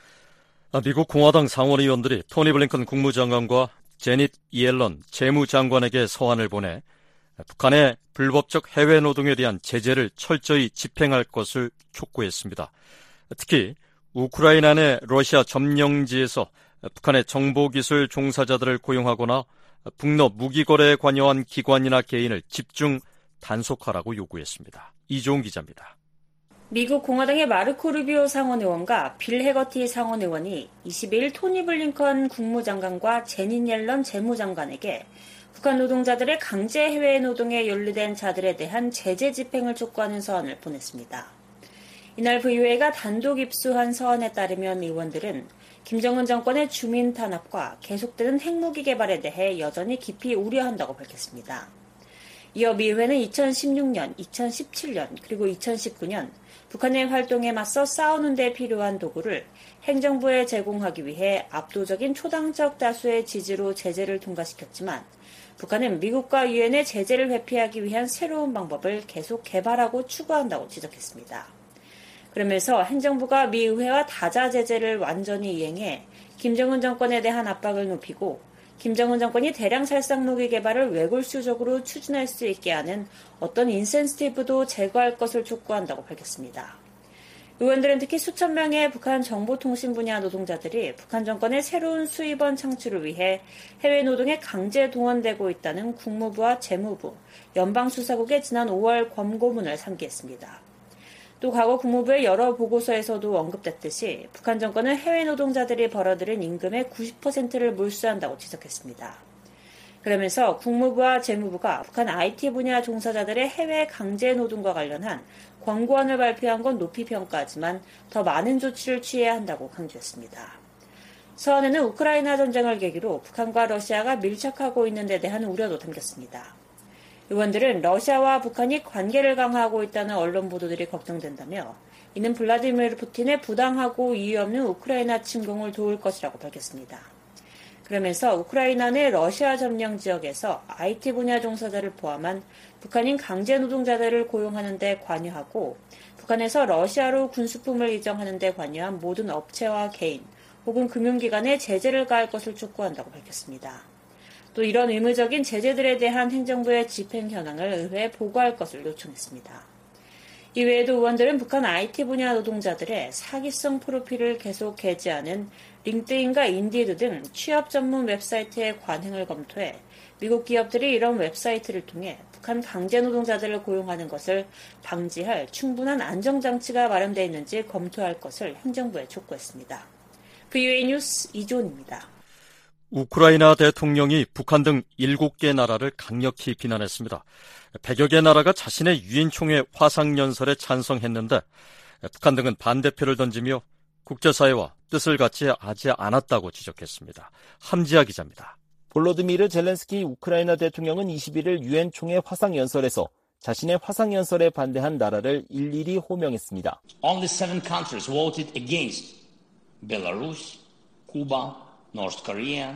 미국 공화당 상원의원들이 토니 블링컨 국무장관과 제닛 이엘런 재무장관에게 서한을 보내 북한의 불법적 해외 노동에 대한 제재를 철저히 집행할 것을 촉구했습니다. 특히 우크라이나 내 러시아 점령지에서 북한의 정보기술 종사자들을 고용하거나 북러 무기거래에 관여한 기관이나 개인을 집중 단속하라고 요구했습니다. 이종훈 기자입니다. 미국 공화당의 마르코 루비오 상원의원과 빌 해거티 상원의원이 22일 토니 블링컨 국무장관과 제닛 옐런 재무장관에게 북한 노동자들의 강제 해외 노동에 연루된 자들에 대한 제재 집행을 촉구하는 서한을 보냈습니다. 이날 VOA가 단독 입수한 서한에 따르면 의원들은 김정은 정권의 주민 탄압과 계속되는 핵무기 개발에 대해 여전히 깊이 우려한다고 밝혔습니다. 이어 미 의회는 2016년, 2017년, 그리고 2019년 북한의 활동에 맞서 싸우는 데 필요한 도구를 행정부에 제공하기 위해 압도적인 초당적 다수의 지지로 제재를 통과시켰지만 북한은 미국과 유엔의 제재를 회피하기 위한 새로운 방법을 계속 개발하고 추구한다고 지적했습니다. 그러면서 행정부가 미 의회와 다자 제재를 완전히 이행해 김정은 정권에 대한 압박을 높이고 김정은 정권이 대량 살상 무기 개발을 외골수적으로 추진할 수 있게 하는 어떤 인센티브도 제거할 것을 촉구한다고 밝혔습니다. 의원들은 특히 수천 명의 북한 정보통신 분야 노동자들이 북한 정권의 새로운 수입원 창출을 위해 해외 노동에 강제 동원되고 있다는 국무부와 재무부, 연방수사국의 지난 5월 권고문을 상기했습니다. 또 과거 국무부의 여러 보고서에서도 언급됐듯이 북한 정권은 해외 노동자들이 벌어들인 임금의 90%를 몰수한다고 지적했습니다. 그러면서 국무부와 재무부가 북한 IT 분야 종사자들의 해외 강제 노동과 관련한 권고안을 발표한 건 높이 평가하지만 더 많은 조치를 취해야 한다고 강조했습니다. 서한에는 우크라이나 전쟁을 계기로 북한과 러시아가 밀착하고 있는 데 대한 우려도 담겼습니다. 의원들은 러시아와 북한이 관계를 강화하고 있다는 언론 보도들이 걱정된다며 이는 블라디미르 푸틴의 부당하고 이유 없는 우크라이나 침공을 도울 것이라고 밝혔습니다. 그러면서 우크라이나 내 러시아 점령 지역에서 IT 분야 종사자를 포함한 북한인 강제 노동자들을 고용하는 데 관여하고 북한에서 러시아로 군수품을 이정하는 데 관여한 모든 업체와 개인 혹은 금융기관에 제재를 가할 것을 촉구한다고 밝혔습니다. 또 이런 의무적인 제재들에 대한 행정부의 집행 현황을 의회에 보고할 것을 요청했습니다. 이외에도 의원들은 북한 IT 분야 노동자들의 사기성 프로필을 계속 게재하는 링크드인과 인디드 등 취업 전문 웹사이트의 관행을 검토해 미국 기업들이 이런 웹사이트를 통해 북한 강제 노동자들을 고용하는 것을 방지할 충분한 안정장치가 마련되어 있는지 검토할 것을 행정부에 촉구했습니다. VOA 뉴스 이존입니다. 우크라이나 대통령이 북한 등 7개 나라를 강력히 비난했습니다. 100여 개 나라가 자신의 유엔총회 화상연설에 찬성했는데 북한 등은 반대표를 던지며 국제사회와 뜻을 같이 하지 않았다고 지적했습니다. 함지아 기자입니다. 볼로드미르 젤렌스키 우크라이나 대통령은 21일 유엔총회 화상연설에서 자신의 화상연설에 반대한 나라를 일일이 호명했습니다. Only 7 countries voted against Belarus, Cuba, North Korea,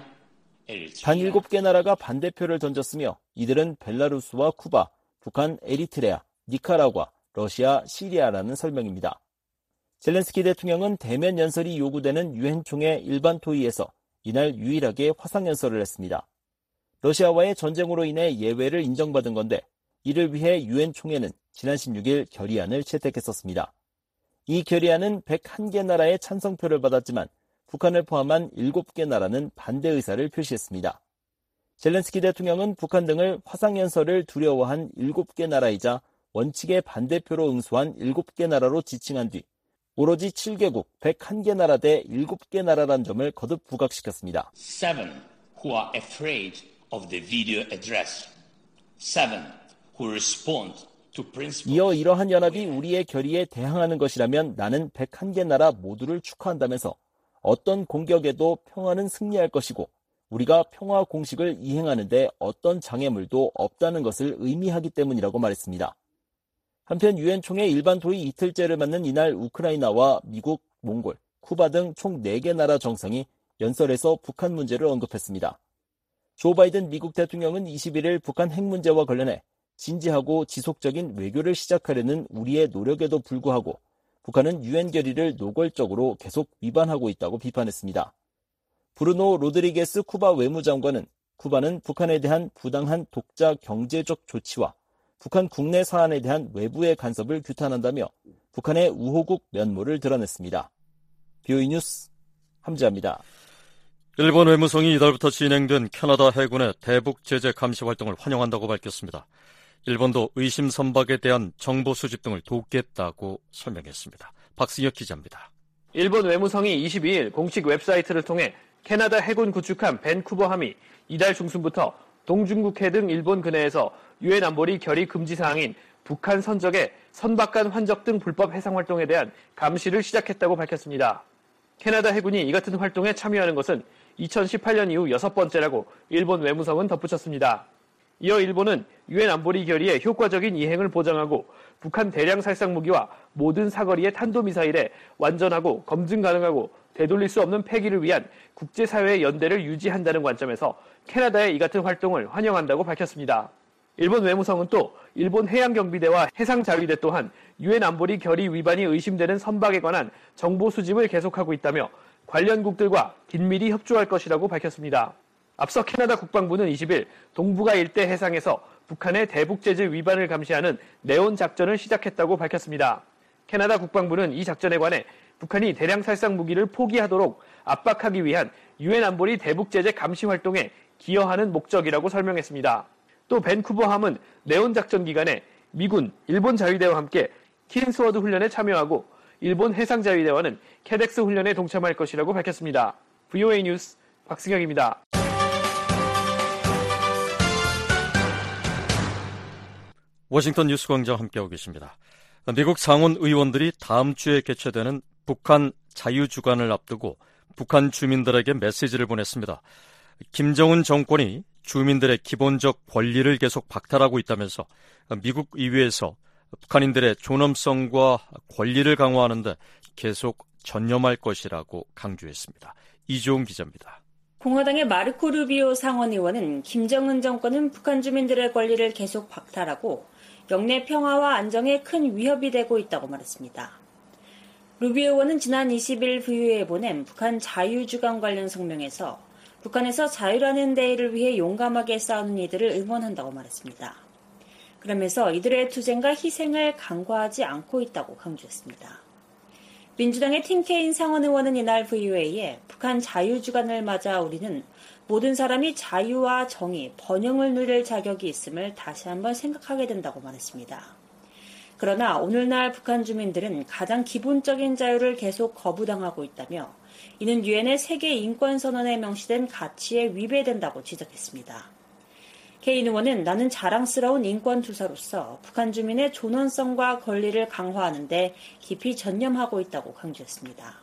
단 7개 나라가 반대표를 던졌으며 이들은 벨라루스와 쿠바, 북한, 에리트레아, 니카라과, 러시아, 시리아라는 설명입니다. 젤렌스키 대통령은 대면 연설이 요구되는 유엔총회 일반 토의에서 이날 유일하게 화상연설을 했습니다. 러시아와의 전쟁으로 인해 예외를 인정받은 건데 이를 위해 유엔총회는 지난 16일 결의안을 채택했었습니다. 이 결의안은 101개 나라의 찬성표를 받았지만 북한을 포함한 7개 나라는 반대 의사를 표시했습니다. 젤렌스키 대통령은 북한 등을 화상연설을 두려워한 7개 나라이자 원칙의 반대표로 응수한 7개 나라로 지칭한 뒤 오로지 7개국 101개 나라 대 7개 나라란 점을 거듭 부각시켰습니다. 7 who are afraid of the video address. 7 who respond to principles. 이어 이러한 연합이 우리의 결의에 대항하는 것이라면 나는 101개 나라 모두를 축하한다면서 어떤 공격에도 평화는 승리할 것이고 우리가 평화 공식을 이행하는 데 어떤 장애물도 없다는 것을 의미하기 때문이라고 말했습니다. 한편 유엔총회 일반 토의 이틀째를 맞는 이날 우크라이나와 미국, 몽골, 쿠바 등 총 4개 나라 정상이 연설에서 북한 문제를 언급했습니다. 조 바이든 미국 대통령은 21일 북한 핵 문제와 관련해 진지하고 지속적인 외교를 시작하려는 우리의 노력에도 불구하고 북한은 유엔 결의를 노골적으로 계속 위반하고 있다고 비판했습니다. 브루노 로드리게스 쿠바 외무장관은 쿠바는 북한에 대한 부당한 독자 경제적 조치와 북한 국내 사안에 대한 외부의 간섭을 규탄한다며 북한의 우호국 면모를 드러냈습니다. BOE 뉴스 함지아입니다. 일본 외무성이 이달부터 진행된 캐나다 해군의 대북 제재 감시 활동을 환영한다고 밝혔습니다. 일본도 의심 선박에 대한 정보 수집 등을 돕겠다고 설명했습니다. 박승혁 기자입니다. 일본 외무성이 22일 공식 웹사이트를 통해 캐나다 해군 구축함 밴쿠버함이 이달 중순부터 동중국해 등 일본 근해에서 유엔 안보리 결의 금지 사항인 북한 선적의 선박 간 환적 등 불법 해상 활동에 대한 감시를 시작했다고 밝혔습니다. 캐나다 해군이 이 같은 활동에 참여하는 것은 2018년 이후 6번째라고 일본 외무성은 덧붙였습니다. 이어 일본은 유엔 안보리 결의의 효과적인 이행을 보장하고 북한 대량 살상 무기와 모든 사거리의 탄도미사일에 완전하고 검증 가능하고 되돌릴 수 없는 폐기를 위한 국제사회의 연대를 유지한다는 관점에서 캐나다의 이 같은 활동을 환영한다고 밝혔습니다. 일본 외무성은 또 일본 해양경비대와 해상자위대 또한 유엔 안보리 결의 위반이 의심되는 선박에 관한 정보 수집을 계속하고 있다며 관련국들과 긴밀히 협조할 것이라고 밝혔습니다. 앞서 캐나다 국방부는 20일 동북아 일대 해상에서 북한의 대북 제재 위반을 감시하는 네온 작전을 시작했다고 밝혔습니다. 캐나다 국방부는 이 작전에 관해 북한이 대량 살상 무기를 포기하도록 압박하기 위한 유엔 안보리 대북 제재 감시 활동에 기여하는 목적이라고 설명했습니다. 또 밴쿠버함은 네온 작전 기간에 미군, 일본 자위대와 함께 킨스워드 훈련에 참여하고 일본 해상자위대와는 캐덱스 훈련에 동참할 것이라고 밝혔습니다. VOA 뉴스 박승혁입니다. 워싱턴 뉴스광장 함께하고 계십니다. 미국 상원 의원들이 다음 주에 개최되는 북한 자유주간을 앞두고 북한 주민들에게 메시지를 보냈습니다. 김정은 정권이 주민들의 기본적 권리를 계속 박탈하고 있다면서 미국 의회에서 북한인들의 존엄성과 권리를 강화하는 데 계속 전념할 것이라고 강조했습니다. 이종훈 기자입니다. 공화당의 마르코 루비오 상원 의원은 김정은 정권은 북한 주민들의 권리를 계속 박탈하고 영내 평화와 안정에 큰 위협이 되고 있다고 말했습니다. 루비오 의원은 지난 20일 VOA에 보낸 북한 자유주간 관련 성명에서 북한에서 자유라는 대의를 위해 용감하게 싸우는 이들을 응원한다고 말했습니다. 그러면서 이들의 투쟁과 희생을 간과하지 않고 있다고 강조했습니다. 민주당의 팀 케인 상원 의원은 이날 VOA에 북한 자유주간을 맞아 우리는 모든 사람이 자유와 정의, 번영을 누릴 자격이 있음을 다시 한번 생각하게 된다고 말했습니다. 그러나 오늘날 북한 주민들은 가장 기본적인 자유를 계속 거부당하고 있다며 이는 유엔의 세계 인권선언에 명시된 가치에 위배된다고 지적했습니다. 케인 의원은 나는 자랑스러운 인권투사로서 북한 주민의 존엄성과 권리를 강화하는 데 깊이 전념하고 있다고 강조했습니다.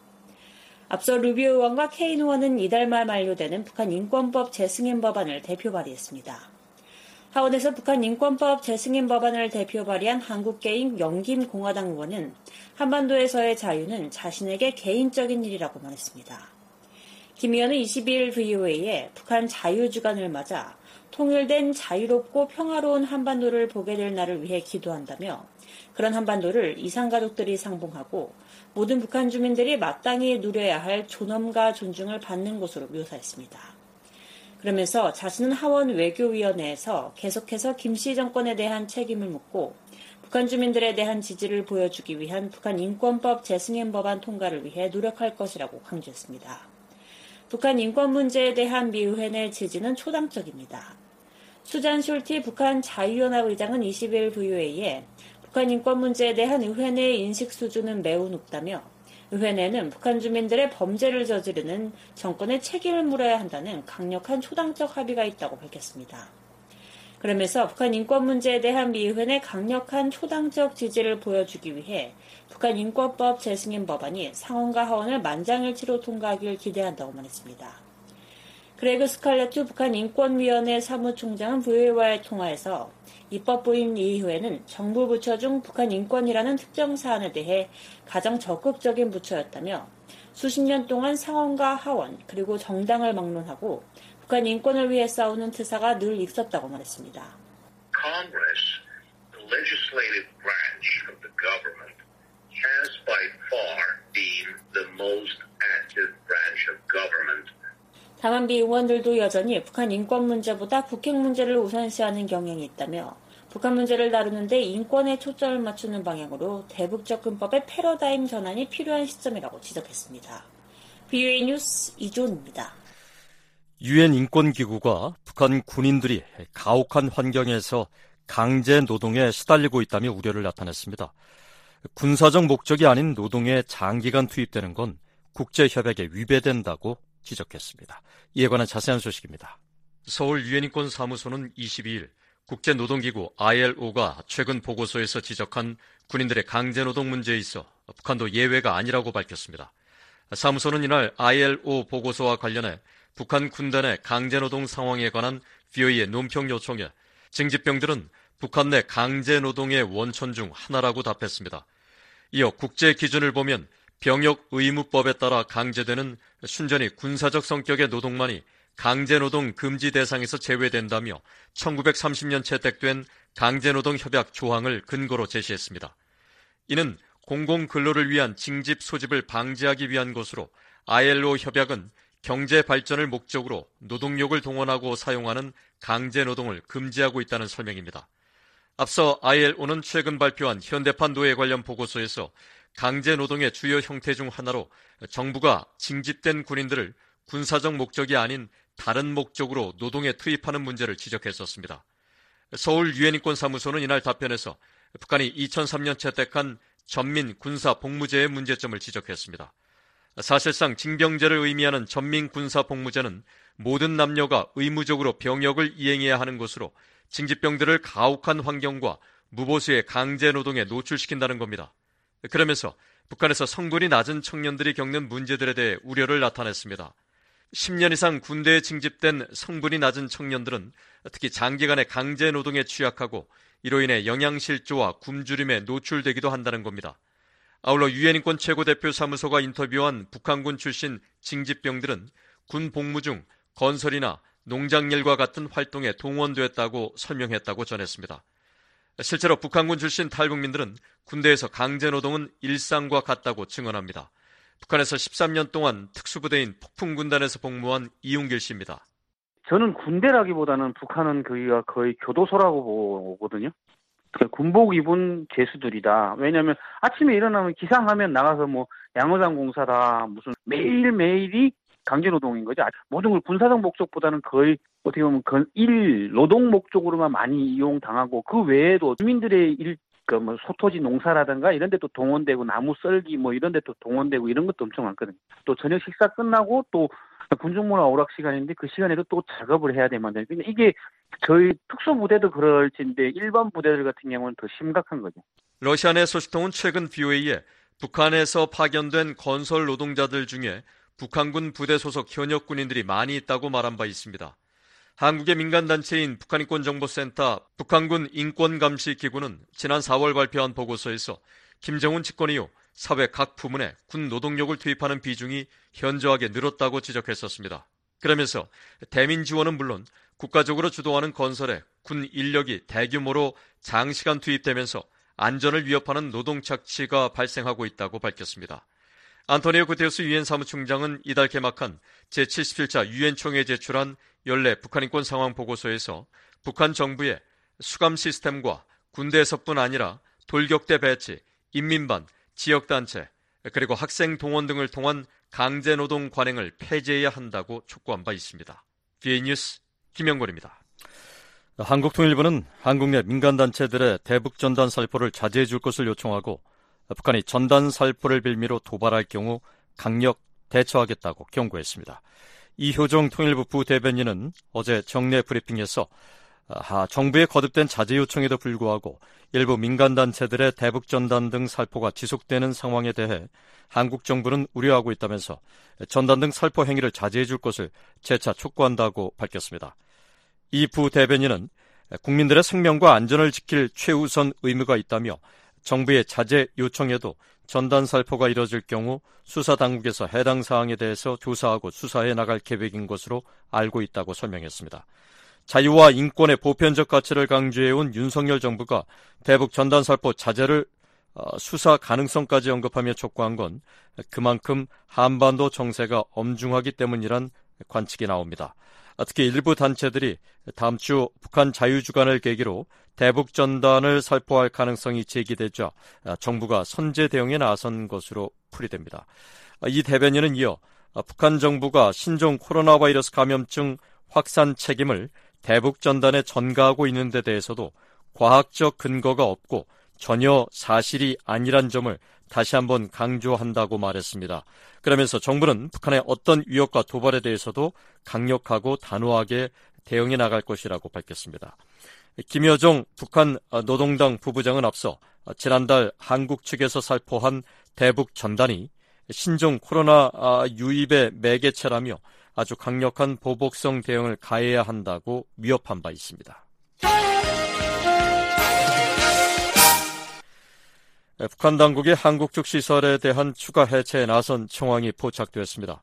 앞서 루비오 의원과 케인 의원은 이달 말 만료되는 북한 인권법 재승인 법안을 대표 발의했습니다. 하원에서 북한 인권법 재승인 법안을 대표 발의한 한국계인 영김 공화당 의원은 한반도에서의 자유는 자신에게 개인적인 일이라고 말했습니다. 김 의원은 22일 VOA에 북한 자유주간을 맞아 통일된 자유롭고 평화로운 한반도를 보게 될 날을 위해 기도한다며 그런 한반도를 이산가족들이 상봉하고 모든 북한 주민들이 마땅히 누려야 할 존엄과 존중을 받는 곳으로 묘사했습니다. 그러면서 자신은 하원 외교위원회에서 계속해서 김씨 정권에 대한 책임을 묻고 북한 주민들에 대한 지지를 보여주기 위한 북한 인권법 재승인 법안 통과를 위해 노력할 것이라고 강조했습니다. 북한 인권 문제에 대한 미 의회 내 지지는 초당적입니다. 수잔 숄티 북한 자유연합 의장은 20일 VOA에 북한 인권 문제에 대한 의회 내의 인식 수준은 매우 높다며 의회 내는 북한 주민들의 범죄를 저지르는 정권의 책임을 물어야 한다는 강력한 초당적 합의가 있다고 밝혔습니다. 그러면서 북한 인권 문제에 대한 미 의회 내 강력한 초당적 지지를 보여주기 위해 북한 인권법 재승인 법안이 상원과 하원을 만장일치로 통과하길 기대한다고 말했습니다. 그레그 스칼레트 북한 인권위원회 사무총장은 VOA와의 통화에서 입법부인 이 의회는 정부 부처 중 북한 인권이라는 특정 사안에 대해 가장 적극적인 부처였다며 수십 년 동안 상원과 하원 그리고 정당을 막론하고 북한 인권을 위해 싸우는 트사가 늘 있었다고 말했습니다. Congress, the legislative branch of the government, has by far been the most active branch of government. 다만 미 의원들도 여전히 북한 인권 문제보다 북핵 문제를 우선시하는 경향이 있다며 북한 문제를 다루는데 인권에 초점을 맞추는 방향으로 대북 접근법의 패러다임 전환이 필요한 시점이라고 지적했습니다. VOA 뉴스 이조은입니다. 유엔 인권기구가 북한 군인들이 가혹한 환경에서 강제 노동에 시달리고 있다며 우려를 나타냈습니다. 군사적 목적이 아닌 노동에 장기간 투입되는 건 국제협약에 위배된다고 지적했습니다. 이에 관한 자세한 소식입니다. 서울 유엔인권사무소는 22일 국제노동기구 ILO가 최근 보고서에서 지적한 군인들의 강제노동 문제에 있어 북한도 예외가 아니라고 밝혔습니다. 사무소는 이날 ILO 보고서와 관련해 북한 군단의 강제노동 상황에 관한 VOA의 논평 요청에 징집병들은 북한 내 강제노동의 원천 중 하나라고 답했습니다. 이어 국제 기준을 보면 병역의무법에 따라 강제되는 순전히 군사적 성격의 노동만이 강제노동 금지 대상에서 제외된다며 1930년 채택된 강제노동협약 조항을 근거로 제시했습니다. 이는 공공근로를 위한 징집 소집을 방지하기 위한 것으로 ILO 협약은 경제 발전을 목적으로 노동력을 동원하고 사용하는 강제노동을 금지하고 있다는 설명입니다. 앞서 ILO는 최근 발표한 현대판 노예 관련 보고서에서 강제노동의 주요 형태 중 하나로 정부가 징집된 군인들을 군사적 목적이 아닌 다른 목적으로 노동에 투입하는 문제를 지적했었습니다. 서울 유엔인권사무소는 이날 답변에서 북한이 2003년 채택한 전민 군사 복무제의 문제점을 지적했습니다. 사실상 징병제를 의미하는 전민 군사 복무제는 모든 남녀가 의무적으로 병역을 이행해야 하는 것으로 징집병들을 가혹한 환경과 무보수의 강제노동에 노출시킨다는 겁니다. 그러면서 북한에서 성분이 낮은 청년들이 겪는 문제들에 대해 우려를 나타냈습니다. 10년 이상 군대에 징집된 성분이 낮은 청년들은 특히 장기간의 강제노동에 취약하고 이로 인해 영양실조와 굶주림에 노출되기도 한다는 겁니다. 아울러 유엔인권 최고대표 사무소가 인터뷰한 북한군 출신 징집병들은 군 복무 중 건설이나 농장일과 같은 활동에 동원됐다고 설명했다고 전했습니다. 실제로 북한군 출신 탈북민들은 군대에서 강제노동은 일상과 같다고 증언합니다. 북한에서 13년 동안 특수부대인 폭풍군단에서 복무한 이용길 씨입니다. 저는 군대라기보다는 북한은 거의 교도소라고 보거든요. 군복 입은 죄수들이다. 왜냐하면 아침에 일어나면 기상하면 나가서 뭐 양어장 공사다 무슨 매일매일이 강제노동인 거죠. 모든 걸 군사적 목적보다는 거의 어떻게 보면 일 노동 목적으로만 많이 이용당하고 그 외에도 주민들의 소토지 농사라든가 이런 데도 동원되고 나무 썰기 뭐 이런 데도 동원되고 이런 것도 엄청 많거든요. 또 저녁 식사 끝나고 또 군중문화 오락 시간인데 그 시간에도 또 작업을 해야 되면 이게 저희 특수부대도 그럴진데 일반 부대들 같은 경우는 더 심각한 거죠. 러시아 내 소식통은 최근 VOA에 북한에서 파견된 건설 노동자들 중에 북한군 부대 소속 현역 군인들이 많이 있다고 말한 바 있습니다. 한국의 민간단체인 북한인권정보센터 북한군 인권감시기구는 지난 4월 발표한 보고서에서 김정은 집권 이후 사회 각 부문에 군 노동력을 투입하는 비중이 현저하게 늘었다고 지적했었습니다. 그러면서 대민 지원은 물론 국가적으로 주도하는 건설에 군 인력이 대규모로 장시간 투입되면서 안전을 위협하는 노동 착취가 발생하고 있다고 밝혔습니다. 안토니오 구테르스 유엔 사무총장은 이달 개막한 제77차 유엔 총회에 제출한 연례 북한 인권 상황 보고서에서 북한 정부의 수감 시스템과 군대에서뿐 아니라 돌격대 배치, 인민반, 지역단체, 그리고 학생 동원 등을 통한 강제노동 관행을 폐지해야 한다고 촉구한 바 있습니다. VOA 뉴스 김영권입니다. 한국통일부는 한국 내 민간단체들의 대북전단 살포를 자제해 줄 것을 요청하고 북한이 전단 살포를 빌미로 도발할 경우 강력 대처하겠다고 경고했습니다. 이효정 통일부 부대변인은 어제 정례 브리핑에서 정부의 거듭된 자제 요청에도 불구하고 일부 민간단체들의 대북전단 등 살포가 지속되는 상황에 대해 한국 정부는 우려하고 있다면서 전단 등 살포 행위를 자제해 줄 것을 재차 촉구한다고 밝혔습니다. 이 부대변인은 국민들의 생명과 안전을 지킬 최우선 의무가 있다며 정부의 자제 요청에도 전단 살포가 이뤄질 경우 수사당국에서 해당 사항에 대해서 조사하고 수사해 나갈 계획인 것으로 알고 있다고 설명했습니다. 자유와 인권의 보편적 가치를 강조해온 윤석열 정부가 대북 전단 살포 자제를 수사 가능성까지 언급하며 촉구한 건 그만큼 한반도 정세가 엄중하기 때문이란 관측이 나옵니다. 특히 일부 단체들이 다음 주 북한 자유주간을 계기로 대북 전단을 살포할 가능성이 제기되자 정부가 선제 대응에 나선 것으로 풀이됩니다. 이 대변인은 이어 북한 정부가 신종 코로나 바이러스 감염증 확산 책임을 대북 전단에 전가하고 있는 데 대해서도 과학적 근거가 없고 전혀 사실이 아니란 점을 다시 한번 강조한다고 말했습니다. 그러면서 정부는 북한의 어떤 위협과 도발에 대해서도 강력하고 단호하게 대응해 나갈 것이라고 밝혔습니다. 김여정 북한 노동당 부부장은 앞서 지난달 한국 측에서 살포한 대북 전단이 신종 코로나 유입의 매개체라며 아주 강력한 보복성 대응을 가해야 한다고 위협한 바 있습니다. 북한 당국이 한국 측 시설에 대한 추가 해체에 나선 청황이 포착되었습니다.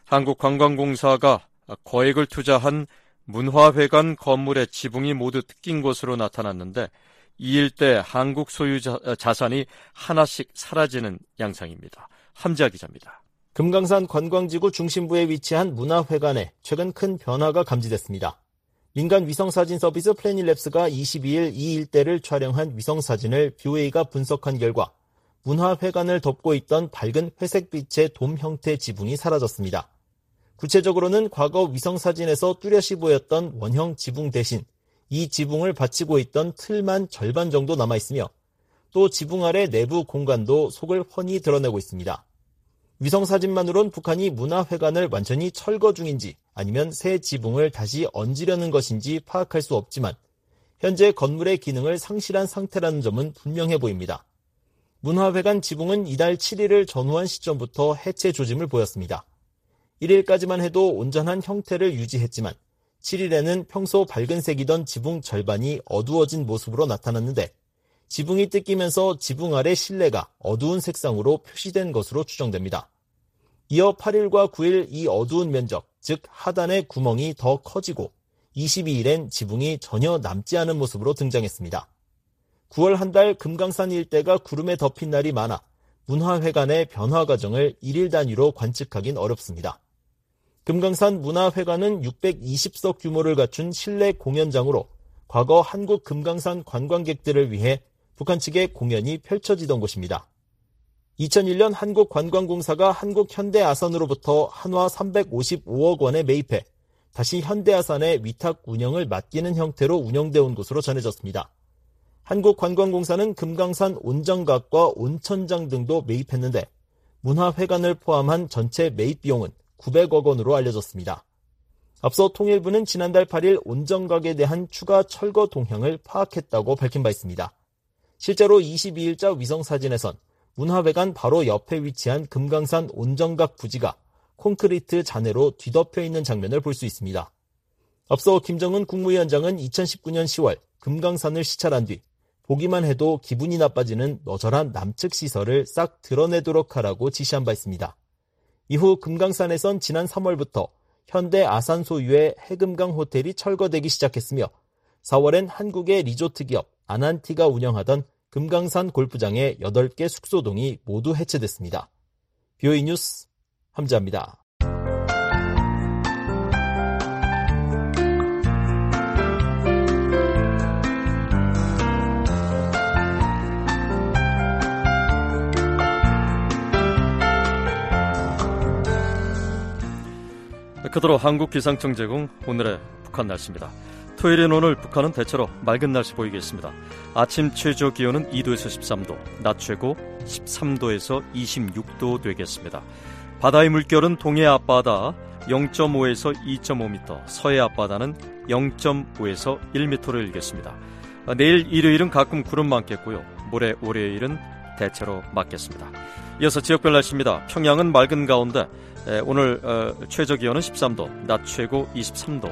한국관광공사가 거액을 투자한 문화회관 건물의 지붕이 모두 뜯긴 것으로 나타났는데 이 일대 한국 소유 자산이 하나씩 사라지는 양상입니다. 함지아 기자입니다. 금강산 관광지구 중심부에 위치한 문화회관에 최근 큰 변화가 감지됐습니다. 민간 위성사진 서비스 플래닛랩스가 22일 이 일대를 촬영한 위성사진을 BOA가 분석한 결과 문화회관을 덮고 있던 밝은 회색빛의 돔 형태 지붕이 사라졌습니다. 구체적으로는 과거 위성사진에서 뚜렷이 보였던 원형 지붕 대신 이 지붕을 받치고 있던 틀만 절반 정도 남아있으며 또 지붕 아래 내부 공간도 속을 훤히 드러내고 있습니다. 위성사진만으론 북한이 문화회관을 완전히 철거 중인지 아니면 새 지붕을 다시 얹으려는 것인지 파악할 수 없지만 현재 건물의 기능을 상실한 상태라는 점은 분명해 보입니다. 문화회관 지붕은 이달 7일을 전후한 시점부터 해체 조짐을 보였습니다. 1일까지만 해도 온전한 형태를 유지했지만 7일에는 평소 밝은색이던 지붕 절반이 어두워진 모습으로 나타났는데 지붕이 뜯기면서 지붕 아래 실내가 어두운 색상으로 표시된 것으로 추정됩니다. 이어 8일과 9일 이 어두운 면적, 즉 하단의 구멍이 더 커지고 22일엔 지붕이 전혀 남지 않은 모습으로 등장했습니다. 9월 한 달 금강산 일대가 구름에 덮인 날이 많아 문화회관의 변화 과정을 1일 단위로 관측하긴 어렵습니다. 금강산 문화회관은 620석 규모를 갖춘 실내 공연장으로 과거 한국 금강산 관광객들을 위해 북한 측의 공연이 펼쳐지던 곳입니다. 2001년 한국관광공사가 한국현대아산으로부터 한화 355억 원에 매입해 다시 현대아산의 위탁 운영을 맡기는 형태로 운영되어 온 것으로 전해졌습니다. 한국관광공사는 금강산 온정각과 온천장 등도 매입했는데 문화회관을 포함한 전체 매입 비용은 900억 원으로 알려졌습니다. 앞서 통일부는 지난달 8일 온정각에 대한 추가 철거 동향을 파악했다고 밝힌 바 있습니다. 실제로 22일자 위성사진에선 문화회관 바로 옆에 위치한 금강산 온정각 부지가 콘크리트 잔해로 뒤덮여 있는 장면을 볼 수 있습니다. 앞서 김정은 국무위원장은 2019년 10월 금강산을 시찰한 뒤 보기만 해도 기분이 나빠지는 너절한 남측 시설을 싹 드러내도록 하라고 지시한 바 있습니다. 이후 금강산에선 지난 3월부터 현대 아산 소유의 해금강 호텔이 철거되기 시작했으며 4월엔 한국의 리조트 기업 아난티가 운영하던 금강산 골프장의 8개 숙소동이 모두 해체됐습니다. BOA 뉴스 함지아입니다. 그대로 한국기상청 제공 오늘의 북한 날씨입니다. 토요일인 오늘 북한은 대체로 맑은 날씨 보이겠습니다. 아침 최저 기온은 2도에서 13도, 낮 최고 13도에서 26도 되겠습니다. 바다의 물결은 동해 앞바다 0.5에서 2.5m, 서해 앞바다는 0.5에서 1m를 일겠습니다. 내일 일요일은 가끔 구름 많겠고요. 모레 월요일은 대체로 맑겠습니다. 이어서 지역별 날씨입니다. 평양은 맑은 가운데 오늘 최저 기온은 13도, 낮 최고 23도.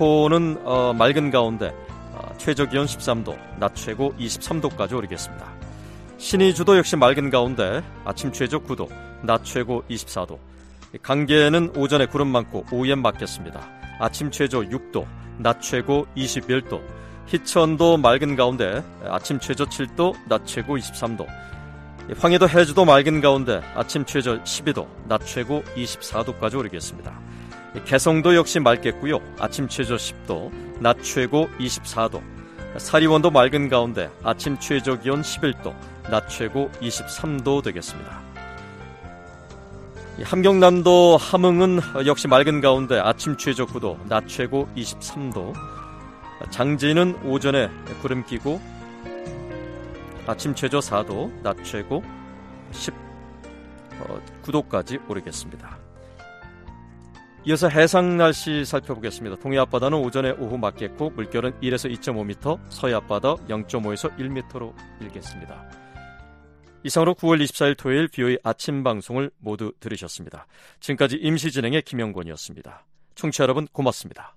남포는 맑은 가운데 최저 기온 13도, 낮 최고 23도까지 오르겠습니다. 신의주도 역시 맑은 가운데 아침 최저 9도, 낮 최고 24도. 강계에는 오전에 구름 많고 오후엔 맑겠습니다. 아침 최저 6도, 낮 최고 21도. 희천도 맑은 가운데 아침 최저 7도, 낮 최고 23도. 황해도 해주도 맑은 가운데 아침 최저 12도, 낮 최고 24도까지 오르겠습니다. 개성도 역시 맑겠고요. 아침 최저 10도, 낮 최고 24도. 사리원도 맑은 가운데 아침 최저 기온 11도, 낮 최고 23도 되겠습니다. 함경남도 함흥은 역시 맑은 가운데 아침 최저 9도, 낮 최고 23도. 장진은 오전에 구름 끼고 아침 최저 4도, 낮 최고 19도까지 오르겠습니다. 이어서 해상 날씨 살펴보겠습니다. 동해 앞바다는 오전에 오후 맑겠고 물결은 1에서 2.5m, 서해 앞바다 0.5에서 1m로 일겠습니다. 이상으로 9월 24일 토요일 BOA 아침 방송을 모두 들으셨습니다. 지금까지 임시 진행의 김영권이었습니다. 청취자 여러분 고맙습니다.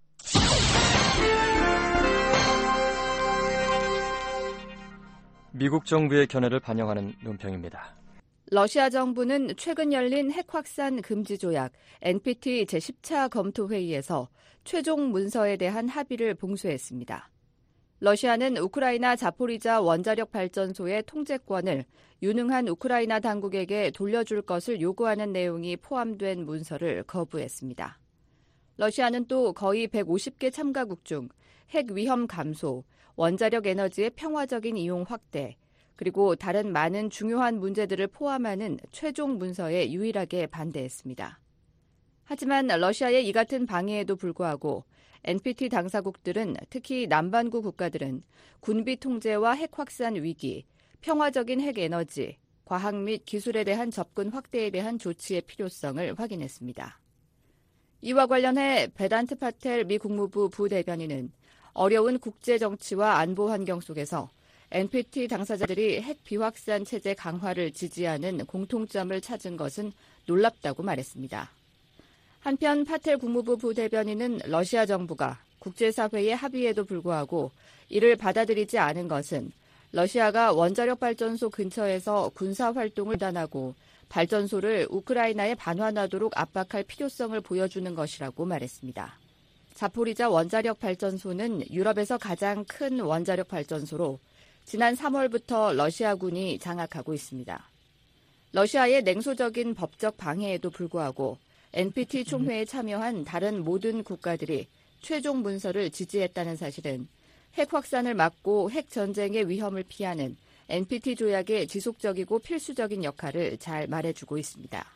미국 정부의 견해를 반영하는 논평입니다. 러시아 정부는 최근 열린 핵 확산 금지 조약 NPT 제10차 검토 회의에서 최종 문서에 대한 합의를 봉쇄했습니다. 러시아는 우크라이나 자포리자 원자력 발전소의 통제권을 유능한 우크라이나 당국에게 돌려줄 것을 요구하는 내용이 포함된 문서를 거부했습니다. 러시아는 또 거의 150개 참가국 중 핵 위험 감소, 원자력 에너지의 평화적인 이용 확대, 그리고 다른 많은 중요한 문제들을 포함하는 최종 문서에 유일하게 반대했습니다. 하지만 러시아의 이 같은 방해에도 불구하고 NPT 당사국들은 특히 남반구 국가들은 군비 통제와 핵 확산 위기, 평화적인 핵 에너지, 과학 및 기술에 대한 접근 확대에 대한 조치의 필요성을 확인했습니다. 이와 관련해 베단트 파텔 미 국무부 부대변인은 어려운 국제 정치와 안보 환경 속에서 NPT 당사자들이 핵 비확산 체제 강화를 지지하는 공통점을 찾은 것은 놀랍다고 말했습니다. 한편 파텔 국무부 부대변인은 러시아 정부가 국제사회의 합의에도 불구하고 이를 받아들이지 않은 것은 러시아가 원자력 발전소 근처에서 군사활동을 단하고 발전소를 우크라이나에 반환하도록 압박할 필요성을 보여주는 것이라고 말했습니다. 자포리자 원자력 발전소는 유럽에서 가장 큰 원자력 발전소로 지난 3월부터 러시아군이 장악하고 있습니다. 러시아의 냉소적인 법적 방해에도 불구하고 NPT 총회에 참여한 다른 모든 국가들이 최종 문서를 지지했다는 사실은 핵 확산을 막고 핵 전쟁의 위험을 피하는 NPT 조약의 지속적이고 필수적인 역할을 잘 말해주고 있습니다.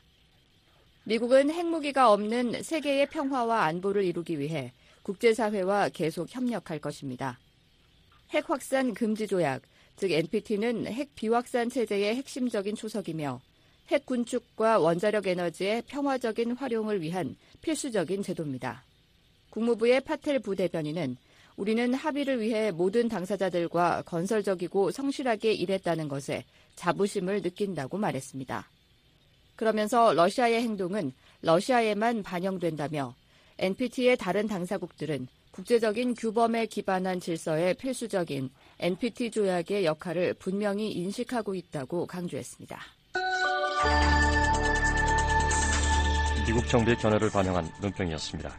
미국은 핵무기가 없는 세계의 평화와 안보를 이루기 위해 국제사회와 계속 협력할 것입니다. 핵 확산 금지 조약, 즉 NPT는 핵 비확산 체제의 핵심적인 초석이며 핵 군축과 원자력 에너지의 평화적인 활용을 위한 필수적인 제도입니다. 국무부의 파텔 부대변인은 우리는 합의를 위해 모든 당사자들과 건설적이고 성실하게 일했다는 것에 자부심을 느낀다고 말했습니다. 그러면서 러시아의 행동은 러시아에만 반영된다며 NPT의 다른 당사국들은 국제적인 규범에 기반한 질서의 필수적인 NPT 조약의 역할을 분명히 인식하고 있다고 강조했습니다. 미국 정부의 견해를 반영한 논평이었습니다.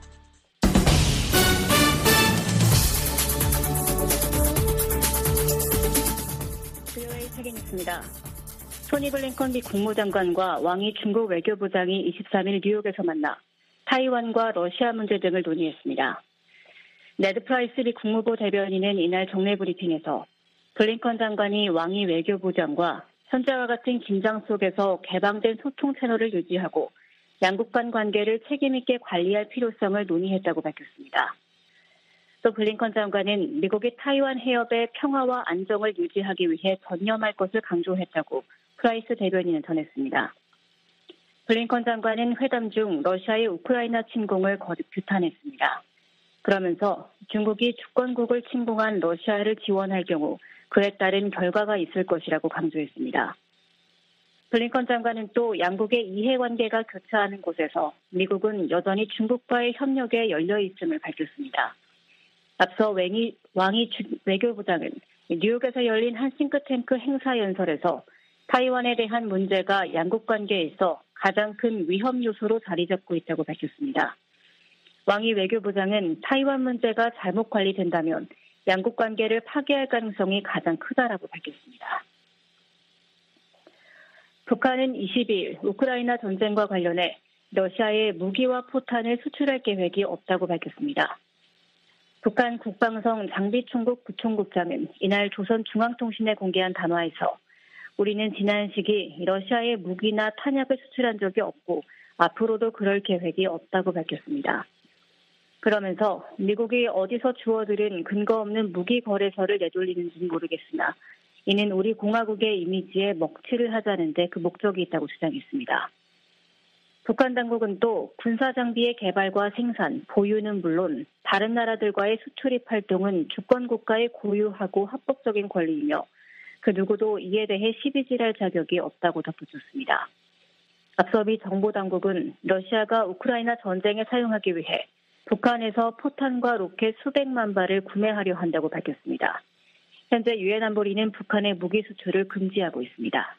VOA 책임있습니다. 토니 블링컨 미 국무장관과 왕이 중국 외교부장이 23일 뉴욕에서 만나 타이완과 러시아 문제 등을 논의했습니다. 네드 프라이스 미 국무부 대변인은 이날 정례 브리핑에서 블링컨 장관이 왕이 외교부장과 현재와 같은 긴장 속에서 개방된 소통 채널을 유지하고 양국 간 관계를 책임있게 관리할 필요성을 논의했다고 밝혔습니다. 또 블링컨 장관은 미국이 타이완 해협의 평화와 안정을 유지하기 위해 전념할 것을 강조했다고 프라이스 대변인은 전했습니다. 블링컨 장관은 회담 중 러시아의 우크라이나 침공을 거듭 규탄했습니다. 그러면서 중국이 주권국을 침공한 러시아를 지원할 경우 그에 따른 결과가 있을 것이라고 강조했습니다. 블링컨 장관은 또 양국의 이해관계가 교차하는 곳에서 미국은 여전히 중국과의 협력에 열려 있음을 밝혔습니다. 앞서 왕이 외교부장은 뉴욕에서 열린 한 싱크탱크 행사 연설에서 타이완에 대한 문제가 양국 관계에서 가장 큰 위험 요소로 자리 잡고 있다고 밝혔습니다. 왕이 외교부장은 타이완 문제가 잘못 관리된다면 양국 관계를 파괴할 가능성이 가장 크다라고 밝혔습니다. 북한은 22일 우크라이나 전쟁과 관련해 러시아에 무기와 포탄을 수출할 계획이 없다고 밝혔습니다. 북한 국방성 장비총국 부총국장은 이날 조선중앙통신에 공개한談話에서 우리는 지난 시기 러시아에 무기나 탄약을 수출한 적이 없고 앞으로도 그럴 계획이 없다고 밝혔습니다. 그러면서 미국이 어디서 주워들은 근거 없는 무기 거래서를 내돌리는지는 모르겠으나 이는 우리 공화국의 이미지에 먹칠을 하자는 데 그 목적이 있다고 주장했습니다. 북한 당국은 또 군사장비의 개발과 생산, 보유는 물론 다른 나라들과의 수출입 활동은 주권국가의 고유하고 합법적인 권리이며 그 누구도 이에 대해 시비질할 자격이 없다고 덧붙였습니다. 앞서 미 정보당국은 러시아가 우크라이나 전쟁에 사용하기 위해 북한에서 포탄과 로켓 수백만 발을 구매하려 한다고 밝혔습니다. 현재 유엔 안보리는 북한의 무기 수출을 금지하고 있습니다.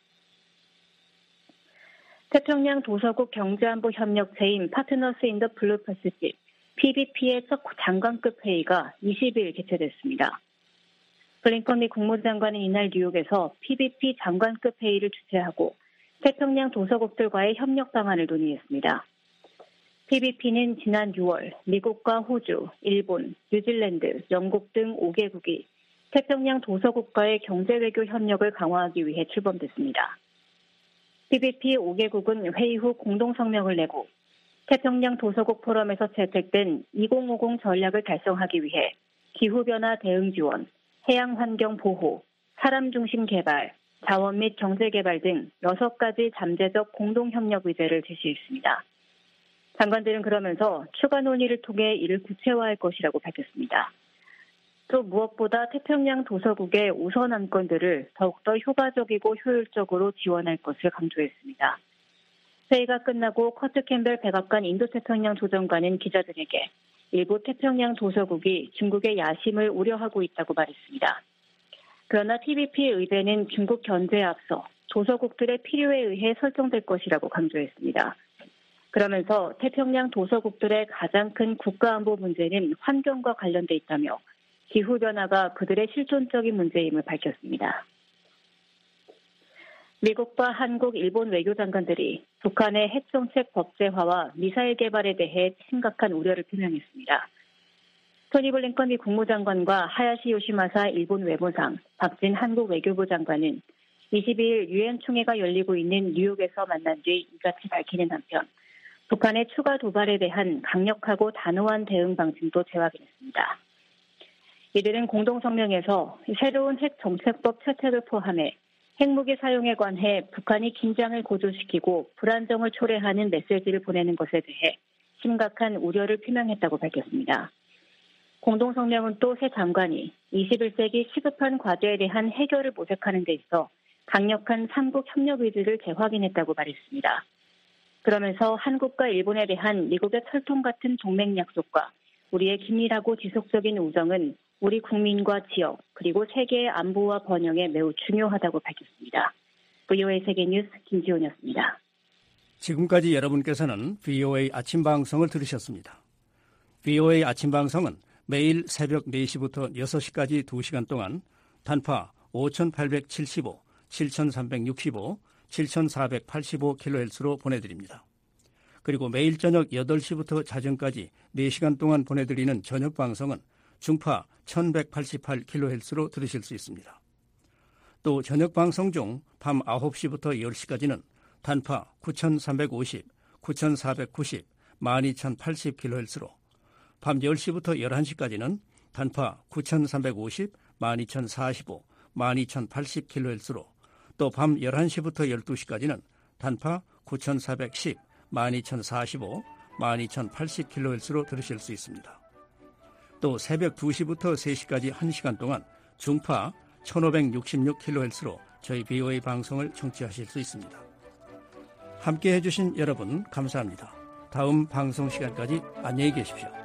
태평양 도서국 경제안보 협력체인 파트너스 인 더 블루 패시픽 PBP의 첫 장관급 회의가 20일 개최됐습니다. 블링컨 미 국무장관은 이날 뉴욕에서 PBP 장관급 회의를 주최하고 태평양 도서국들과의 협력 방안을 논의했습니다. PBP는 지난 6월 미국과 호주, 일본, 뉴질랜드, 영국 등 5개국이 태평양 도서국과의 경제외교 협력을 강화하기 위해 출범됐습니다. PBP 5개국은 회의 후 공동성명을 내고 태평양 도서국 포럼에서 채택된 2050 전략을 달성하기 위해 기후변화 대응 지원, 해양환경 보호, 사람 중심 개발, 자원 및 경제개발 등 6가지 잠재적 공동협력 의제를 제시했습니다. 장관들은 그러면서 추가 논의를 통해 이를 구체화할 것이라고 밝혔습니다. 또 무엇보다 태평양 도서국의 우선 안건들을 더욱더 효과적이고 효율적으로 지원할 것을 강조했습니다. 회의가 끝나고 커트 캠벨 백악관 인도태평양 조정관은 기자들에게 일부 태평양 도서국이 중국의 야심을 우려하고 있다고 말했습니다. 그러나 PBP의 의제는 중국 견제에 앞서 도서국들의 필요에 의해 설정될 것이라고 강조했습니다. 그러면서 태평양 도서국들의 가장 큰 국가안보 문제는 환경과 관련돼 있다며 기후변화가 그들의 실존적인 문제임을 밝혔습니다. 미국과 한국, 일본 외교장관들이 북한의 핵정책 법제화와 미사일 개발에 대해 심각한 우려를 표명했습니다. 토니 블링컨 미 국무장관과 하야시 요시마사 일본 외무상, 박진 한국 외교부 장관은 22일 유엔 총회가 열리고 있는 뉴욕에서 만난 뒤 이같이 밝히는 한편 북한의 추가 도발에 대한 강력하고 단호한 대응 방침도 재확인했습니다. 이들은 공동성명에서 새로운 핵정책법 채택을 포함해 핵무기 사용에 관해 북한이 긴장을 고조시키고 불안정을 초래하는 메시지를 보내는 것에 대해 심각한 우려를 표명했다고 밝혔습니다. 공동성명은 또 새 장관이 21세기 시급한 과제에 대한 해결을 모색하는 데 있어 강력한 삼국 협력 의지를 재확인했다고 말했습니다. 그러면서 한국과 일본에 대한 미국의 철통 같은 동맹 약속과 우리의 긴밀하고 지속적인 우정은 우리 국민과 지역 그리고 세계의 안보와 번영에 매우 중요하다고 밝혔습니다. VOA 세계뉴스 김지훈이었습니다. 지금까지 여러분께서는 VOA 아침 방송을 들으셨습니다. VOA 아침 방송은 매일 새벽 4시부터 6시까지 2시간 동안 단파 5875, 7365, 7485kHz로 보내드립니다. 그리고 매일 저녁 8시부터 자정까지 4시간 동안 보내드리는 저녁 방송은 중파 1188kHz로 들으실 수 있습니다. 또 저녁 방송 중 밤 9시부터 10시까지는 단파 9350, 9490, 12080kHz로 밤 10시부터 11시까지는 단파 9350, 12045, 12080kHz로 또 밤 11시부터 12시까지는 단파 9410, 12045, 12080kHz로 들으실 수 있습니다. 또 새벽 2시부터 3시까지 1시간 동안 중파 1566kHz로 저희 VOA 방송을 청취하실 수 있습니다. 함께해 주신 여러분 감사합니다. 다음 방송 시간까지 안녕히 계십시오.